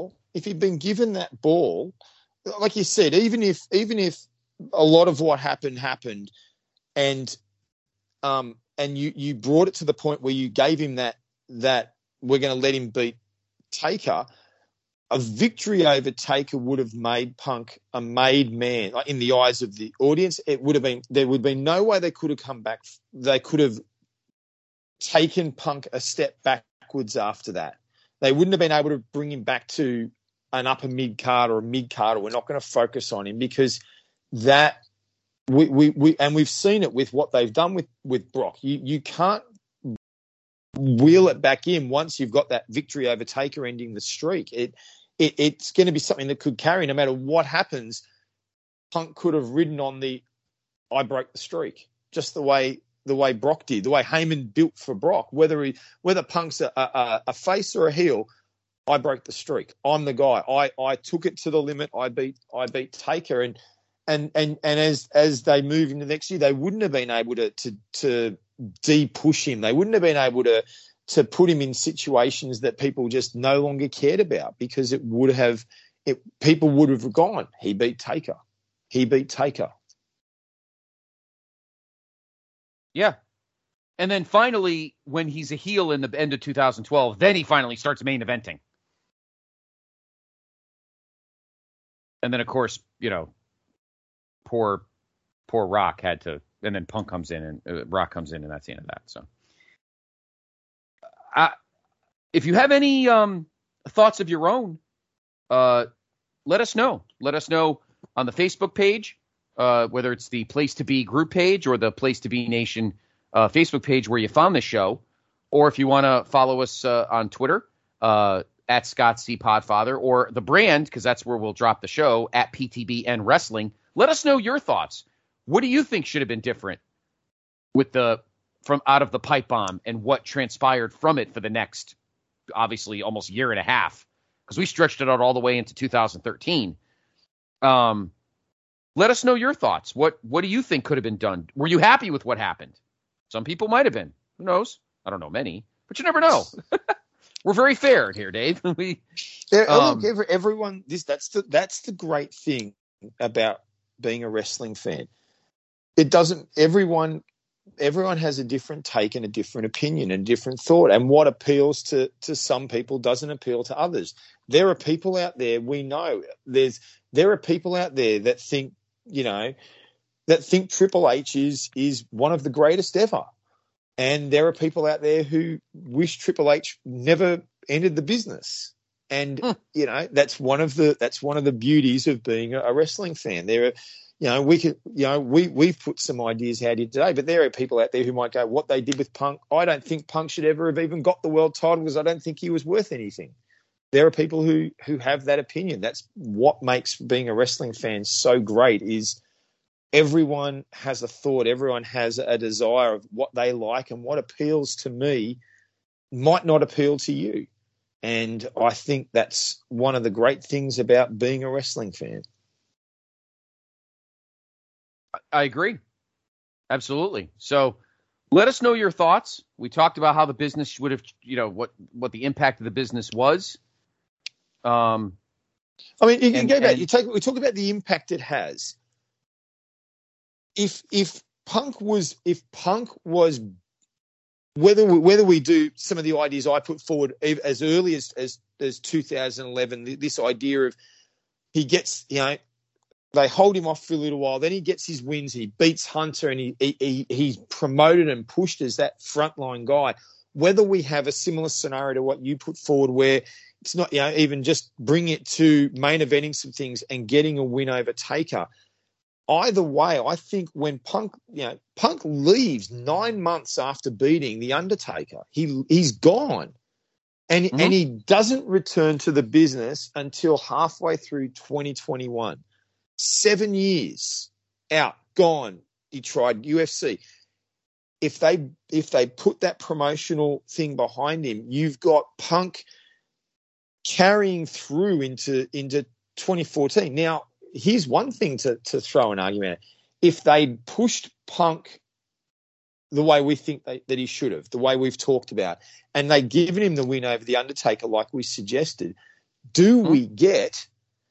ball, like you said, even if a lot of what happened, and you brought it to the point where you gave him that we're going to let him beat Taker, a victory over Taker would have made Punk a made man, like in the eyes of the audience. There would have been no way they could have come back. They could have taken Punk a step backwards after that. They wouldn't have been able to bring him back to an upper mid card or a mid card, or we're not going to focus on him, because that we've seen it with what they've done with Brock. You can't wheel it back in once you've got that victory over Taker ending the streak. It's going to be something that could carry no matter what happens. Punk could have ridden on I broke the streak, just the way Brock did, the way Heyman built for Brock. Whether Punk's a face or a heel, I broke the streak. I'm the guy. I took it to the limit. I beat Taker, and as they move into next year, they wouldn't have been able to de-push him. They wouldn't have been able to put him in situations that people just no longer cared about, because people would have gone, he beat Taker. Yeah. And then finally, when he's a heel in the end of 2012, then he finally starts main eventing. And then, of course, poor Rock had to, and then Punk comes in and Rock comes in, and that's the end of that. So, if you have any thoughts of your own, let us know. Let us know on the Facebook page. whether it's the Place to Be group page or the Place to Be Nation Facebook page where you found this show, or if you want to follow us on Twitter at Scott C. Podfather, or the brand, because that's where we'll drop the show, at PTBN Wrestling. Let us know your thoughts. What do you think should have been different with from out of the pipe bomb and what transpired from it for the next, obviously, almost year and a half? Because we stretched it out all the way into 2013. Let us know your thoughts. What do you think could have been done? Were you happy with what happened? Some people might have been. Who knows? I don't know many, but you never know. We're very fair here, Dave. Look, everyone. That's the great thing about being a wrestling fan. It doesn't. Everyone has a different take and a different opinion and different thought, and what appeals to some people doesn't appeal to others. There are people out there, we know there are people out there that think, that think Triple H is one of the greatest ever. And there are people out there who wish Triple H never entered the business. And, that's one of the beauties of being a wrestling fan. There are, we've put some ideas out here today, but there are people out there who might go, what they did with Punk, I don't think Punk should ever have even got the world title because I don't think he was worth anything. There are people who have that opinion. That's what makes being a wrestling fan so great, is everyone has a thought, everyone has a desire of what they like, and what appeals to me might not appeal to you. And I think that's one of the great things about being a wrestling fan. I agree. Absolutely. So let us know your thoughts. We talked about how the business would have, what the impact of the business was. I mean, you can go back. We talk about the impact it has. If Punk was, whether we do some of the ideas I put forward as early as 2011, this idea of he gets, they hold him off for a little while, then he gets his wins, he beats Hunter, and he's promoted and pushed as that frontline guy. Whether we have a similar scenario to what you put forward, where it's not, even just bring it to main eventing some things and getting a win over Taker. Either way, I think when Punk leaves 9 months after beating The Undertaker, he's gone. And he doesn't return to the business until halfway through 2021. 7 years out, gone. He tried UFC. If they put that promotional thing behind him, you've got Punk carrying through into 2014. Now, here's one thing to throw an argument at. If they pushed Punk the way we think that he should have, the way we've talked about, and they'd given him the win over The Undertaker like we suggested, do we get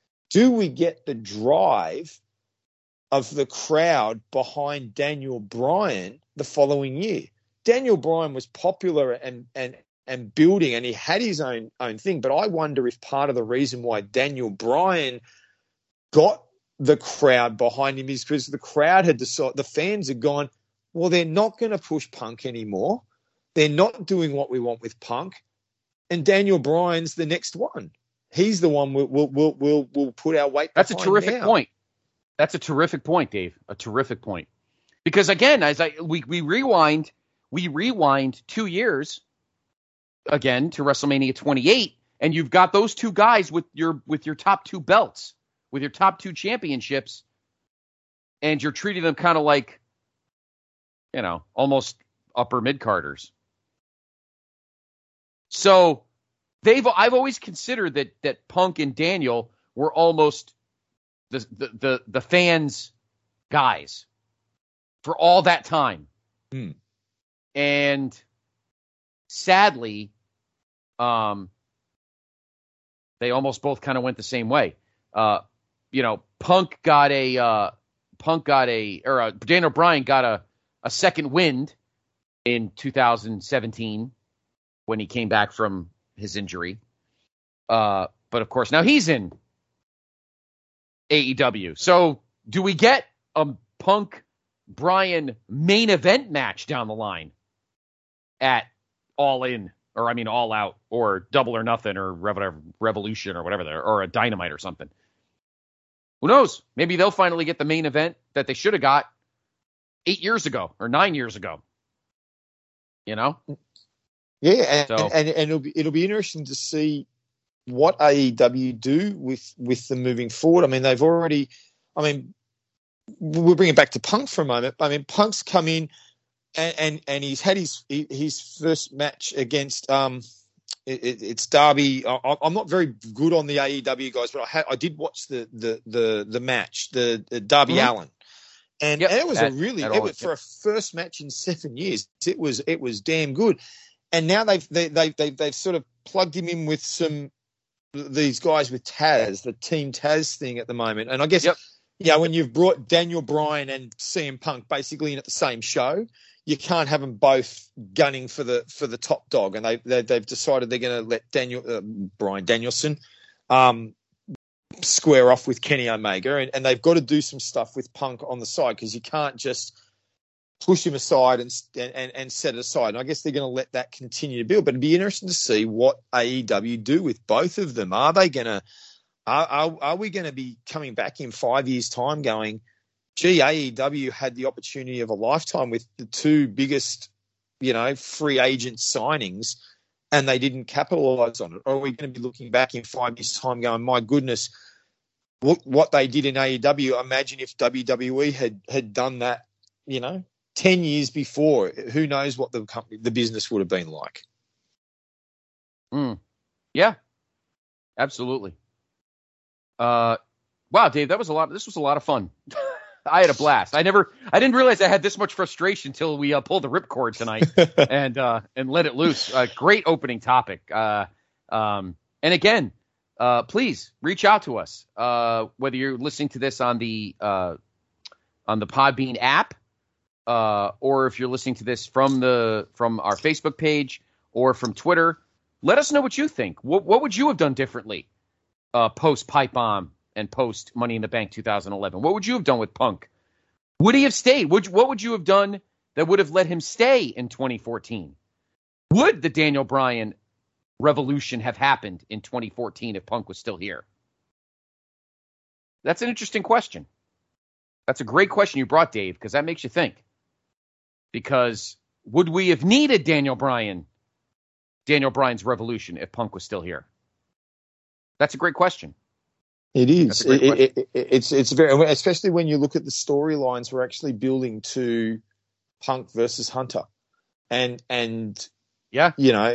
the drive of the crowd behind Daniel Bryan the following year? Daniel Bryan was popular and building, and he had his own thing. But I wonder if part of the reason why Daniel Bryan got the crowd behind him is because the crowd had decided, the fans had gone, well, they're not going to push Punk anymore. They're not doing what we want with Punk, and Daniel Bryan's the next one. He's the one we'll put our weight. That's a terrific point. That's a terrific point, Dave. A terrific point. Because again, we rewind 2 years again to WrestleMania 28, and you've got those two guys with your top two belts, with your top two championships, and you're treating them kind of like, almost upper mid-carders. So I've always considered that Punk and Daniel were almost the fans' guys for all that time. And sadly, they almost both kind of went the same way. Daniel Bryan got a second wind in 2017 when he came back from his injury. But of course, now he's in AEW. So do we get a Punk Bryan main event match down the line at All In, or All Out, or Double or Nothing, or Revolution, or whatever, or a Dynamite or something? Who knows? Maybe they'll finally get the main event that they should have got 8 years ago or 9 years ago. You know? Yeah, and it'll be interesting to see what AEW do with them moving forward. I mean, they've already. I mean, we'll bring it back to Punk for a moment. I mean, Punk's come in and he's had his first match against it's Darby. I'm not very good on the AEW guys, but I did watch the match, the Darby Allin. And it was for a first match in 7 years. It was damn good. And now they've sort of plugged him in with these guys with Taz, the Team Taz thing at the moment. And I guess when you've brought Daniel Bryan and CM Punk basically in at the same show, you can't have them both gunning for the top dog. And they've decided they're going to let Bryan Danielson square off with Kenny Omega, and they've got to do some stuff with Punk on the side because you can't just push him aside and set it aside. And I guess they're going to let that continue to build. But it'd be interesting to see what AEW do with both of them. Are they going to? Are we going to be coming back in 5 years' time going, gee, AEW had the opportunity of a lifetime with the two biggest, free agent signings, and they didn't capitalize on it? Or are we going to be looking back in 5 years' time going, my goodness, what they did in AEW, imagine if WWE had done that, 10 years before, who knows what the business would have been like. Yeah, absolutely. Wow, Dave, this was a lot of fun. I had a blast. I didn't realize I had this much frustration until we pulled the ripcord tonight and let it loose. Great opening topic. And again, please reach out to us. Whether you're listening to this on the Podbean app, or if you're listening to this from our Facebook page or from Twitter, let us know what you think. What would you have done differently post Pipe Bomb and post Money in the Bank 2011? What would you have done with Punk? Would he have stayed? What would you have done that would have let him stay in 2014? Would the Daniel Bryan revolution have happened in 2014 if Punk was still here? That's an interesting question. That's a great question you brought, Dave, because that makes you think. Because would we have needed Daniel Bryan's revolution if Punk was still here? That's a great question. It is. It's very, especially when you look at the storylines we're actually building to Punk versus Hunter, and yeah,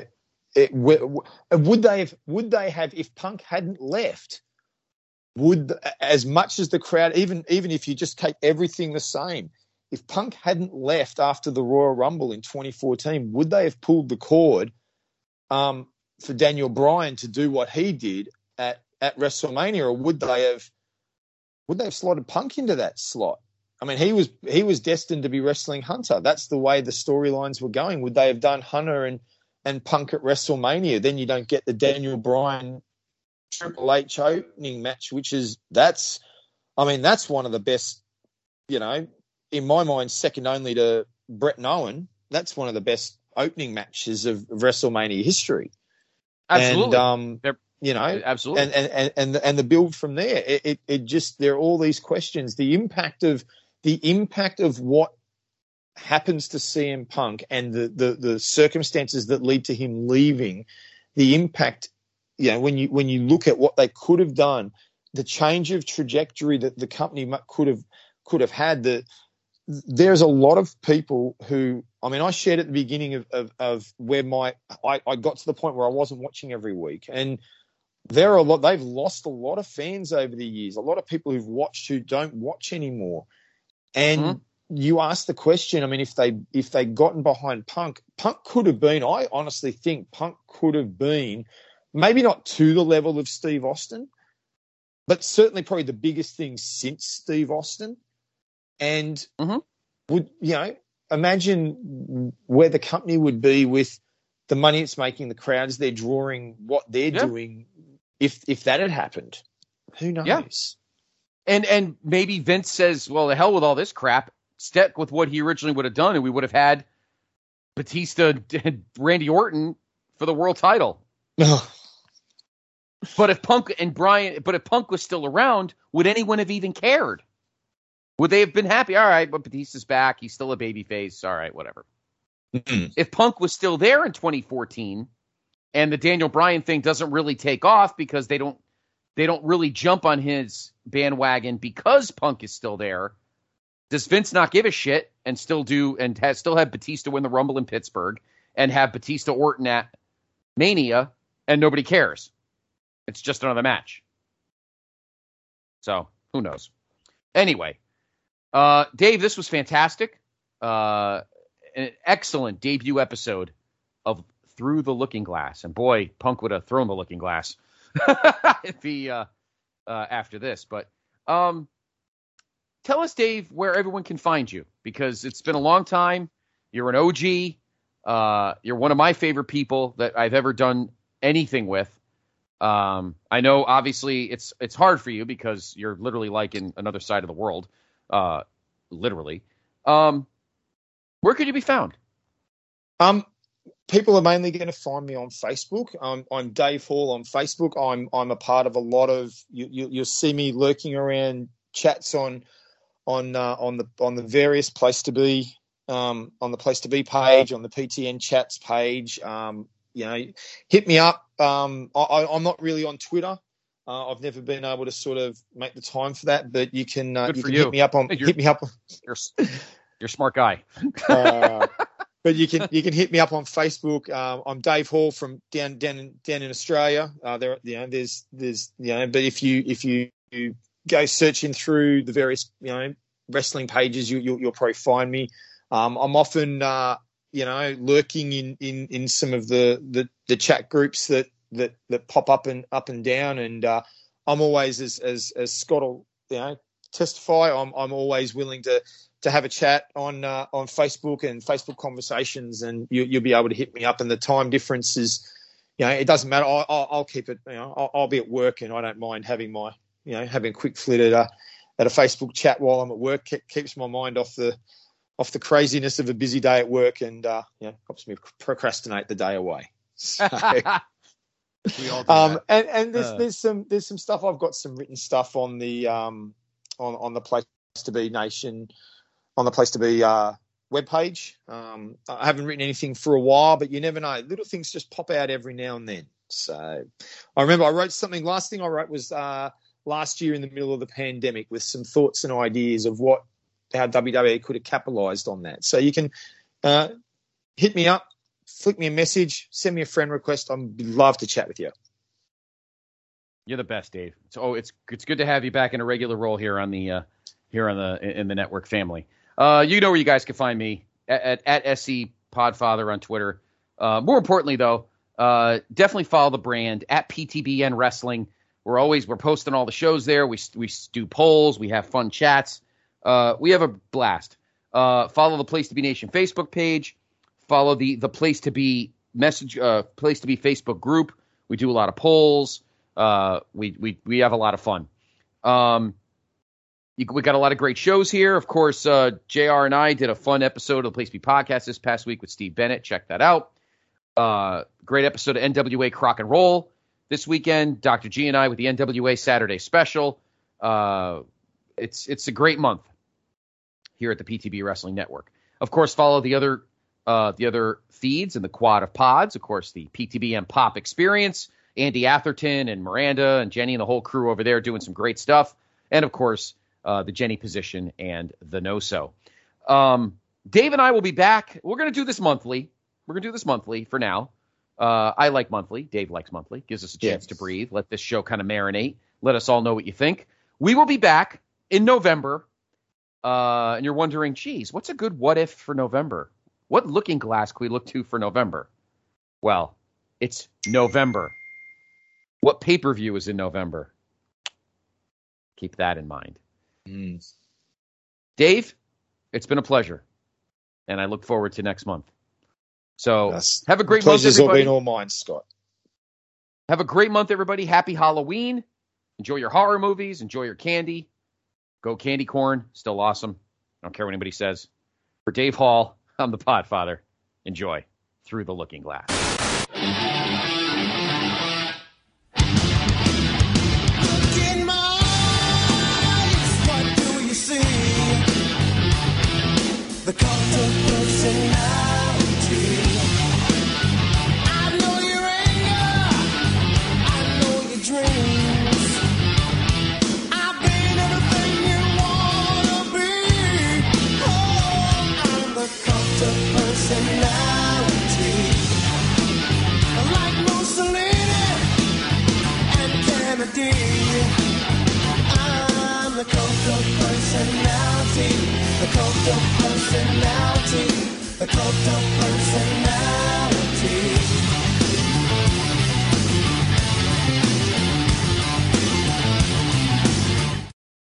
would they have if Punk hadn't left? Would, as much as the crowd, even if you just take everything the same, if Punk hadn't left after the Royal Rumble in 2014, would they have pulled the cord for Daniel Bryan to do what he did at WrestleMania, or would they have slotted Punk into that slot? I mean, he was destined to be wrestling Hunter. That's the way the storylines were going. Would they have done Hunter and Punk at WrestleMania? Then you don't get the Daniel Bryan Triple H opening match, that's one of the best, in my mind, second only to Bret and Owen. That's one of the best opening matches of WrestleMania history. Absolutely. And, absolutely. And the build from there, it just, there are all these questions. The impact of what happens to CM Punk and the circumstances that lead to him leaving, the impact, when you look at what they could have done, the change of trajectory that the company could have had, there's a lot of people who, I shared at the beginning of where I got to the point where I wasn't watching every week, and they've lost a lot of fans over the years, a lot of people who've watched who don't watch anymore. And you ask the question, if they'd gotten behind Punk could have been, I honestly think Punk could have been, maybe not to the level of Steve Austin, but certainly probably the biggest thing since Steve Austin. And would, imagine where the company would be with the money it's making, the crowds they're drawing, what they're doing, if that had happened. Who knows? Yeah. And maybe Vince says, well, the hell with all this crap, stick with what he originally would have done, and we would have had Batista and Randy Orton for the world title. But if Punk was still around, would anyone have even cared? Would they have been happy? All right, but Batista's back. He's still a babyface. All right, whatever. Mm-hmm. If Punk was still there in 2014 and the Daniel Bryan thing doesn't really take off because they don't really jump on his bandwagon because Punk is still there, does Vince not give a shit and still have Batista win the Rumble in Pittsburgh and have Batista Orton at Mania and nobody cares? It's just another match. So, who knows? Anyway, Dave, this was fantastic. An excellent debut episode of Through the Looking Glass. And boy, Punk would have thrown the looking glass if he after this. But tell us, Dave, where everyone can find you, because it's been a long time. You're an OG. You're one of my favorite people that I've ever done anything with. I know, obviously, it's hard for you because you're literally like in another side of the world, literally. Where could you be found? People are mainly going to find me on Facebook. I'm Dave Hall on Facebook. I'm a part of a lot of you'll see me lurking around chats on the various place to be on the place to be page, on the PTN chats page. Hit me up. I'm not really on Twitter. I've never been able to sort of make the time for that, but you can hit me up on hit me up. You're a smart guy. But you can hit me up on Facebook. I'm Dave Hall from down in Australia. But if you go searching through the various wrestling pages, you'll probably find me. I'm often lurking in some of the chat groups that pop up and down, and I'm always, as Scott will testify, I'm always willing to have a chat on Facebook and Facebook conversations, and you'll be able to hit me up. And the time difference is, it doesn't matter. I'll keep it. I'll be at work, and I don't mind having having a quick flit at a Facebook chat while I'm at work. Keeps my mind off the craziness of a busy day at work, and helps me procrastinate the day away. So, we all do that. And there's some stuff. I've got some written stuff on the on the Place to Be Nation, on the Place to Be webpage. I haven't written anything for a while, but you never know. Little things just pop out every now and then. So I remember I wrote something. Last thing I wrote was last year in the middle of the pandemic, with some thoughts and ideas of how WWE could have capitalized on that. So you can hit me up, flick me a message, send me a friend request. I'd love to chat with you. You're the best, Dave. It's good to have you back in a regular role here in the network family. You know where you guys can find me at SC Podfather on Twitter. More importantly, though, definitely follow the brand at PTBN Wrestling. We're posting all the shows there. We do polls. We have fun chats. We have a blast. Follow the Place to Be Nation Facebook page. Follow the Place to Be Place to Be Facebook group. We do a lot of polls. We have a lot of fun. We got a lot of great shows here. Of course, JR and I did a fun episode of the Place to Be podcast this past week with Steve Bennett. Check that out. Great episode of NWA Crock and Roll this weekend. Dr. G and I with the NWA Saturday special. It's a great month here at the PTB Wrestling Network. Of course, follow the other feeds in the quad of pods. Of course, the PTBM Pop Experience, Andy Atherton and Miranda and Jenny and the whole crew over there doing some great stuff. And of course, the Jenny Position and the No So. Dave and I will be back. We're going to do this monthly. We're going to do this monthly for now. I like monthly. Dave likes monthly. Gives us a chance to breathe. Let this show kind of marinate. Let us all know what you think. We will be back in November. And you're wondering, geez, what's a good what if for November? What looking glass can we look to for November? Well, it's November. What pay-per-view is in November? Keep that in mind. Dave, it's been a pleasure. And I look forward to next month. So have a great month, everybody. Pleasure's all been all mine, Scott. Have a great month, everybody. Happy Halloween. Enjoy your horror movies. Enjoy your candy. Go candy corn. Still awesome. I don't care what anybody says. For Dave Hall, I'm the Podfather. Enjoy Through the Looking Glass. personality. The cult of personality. The cult of personality.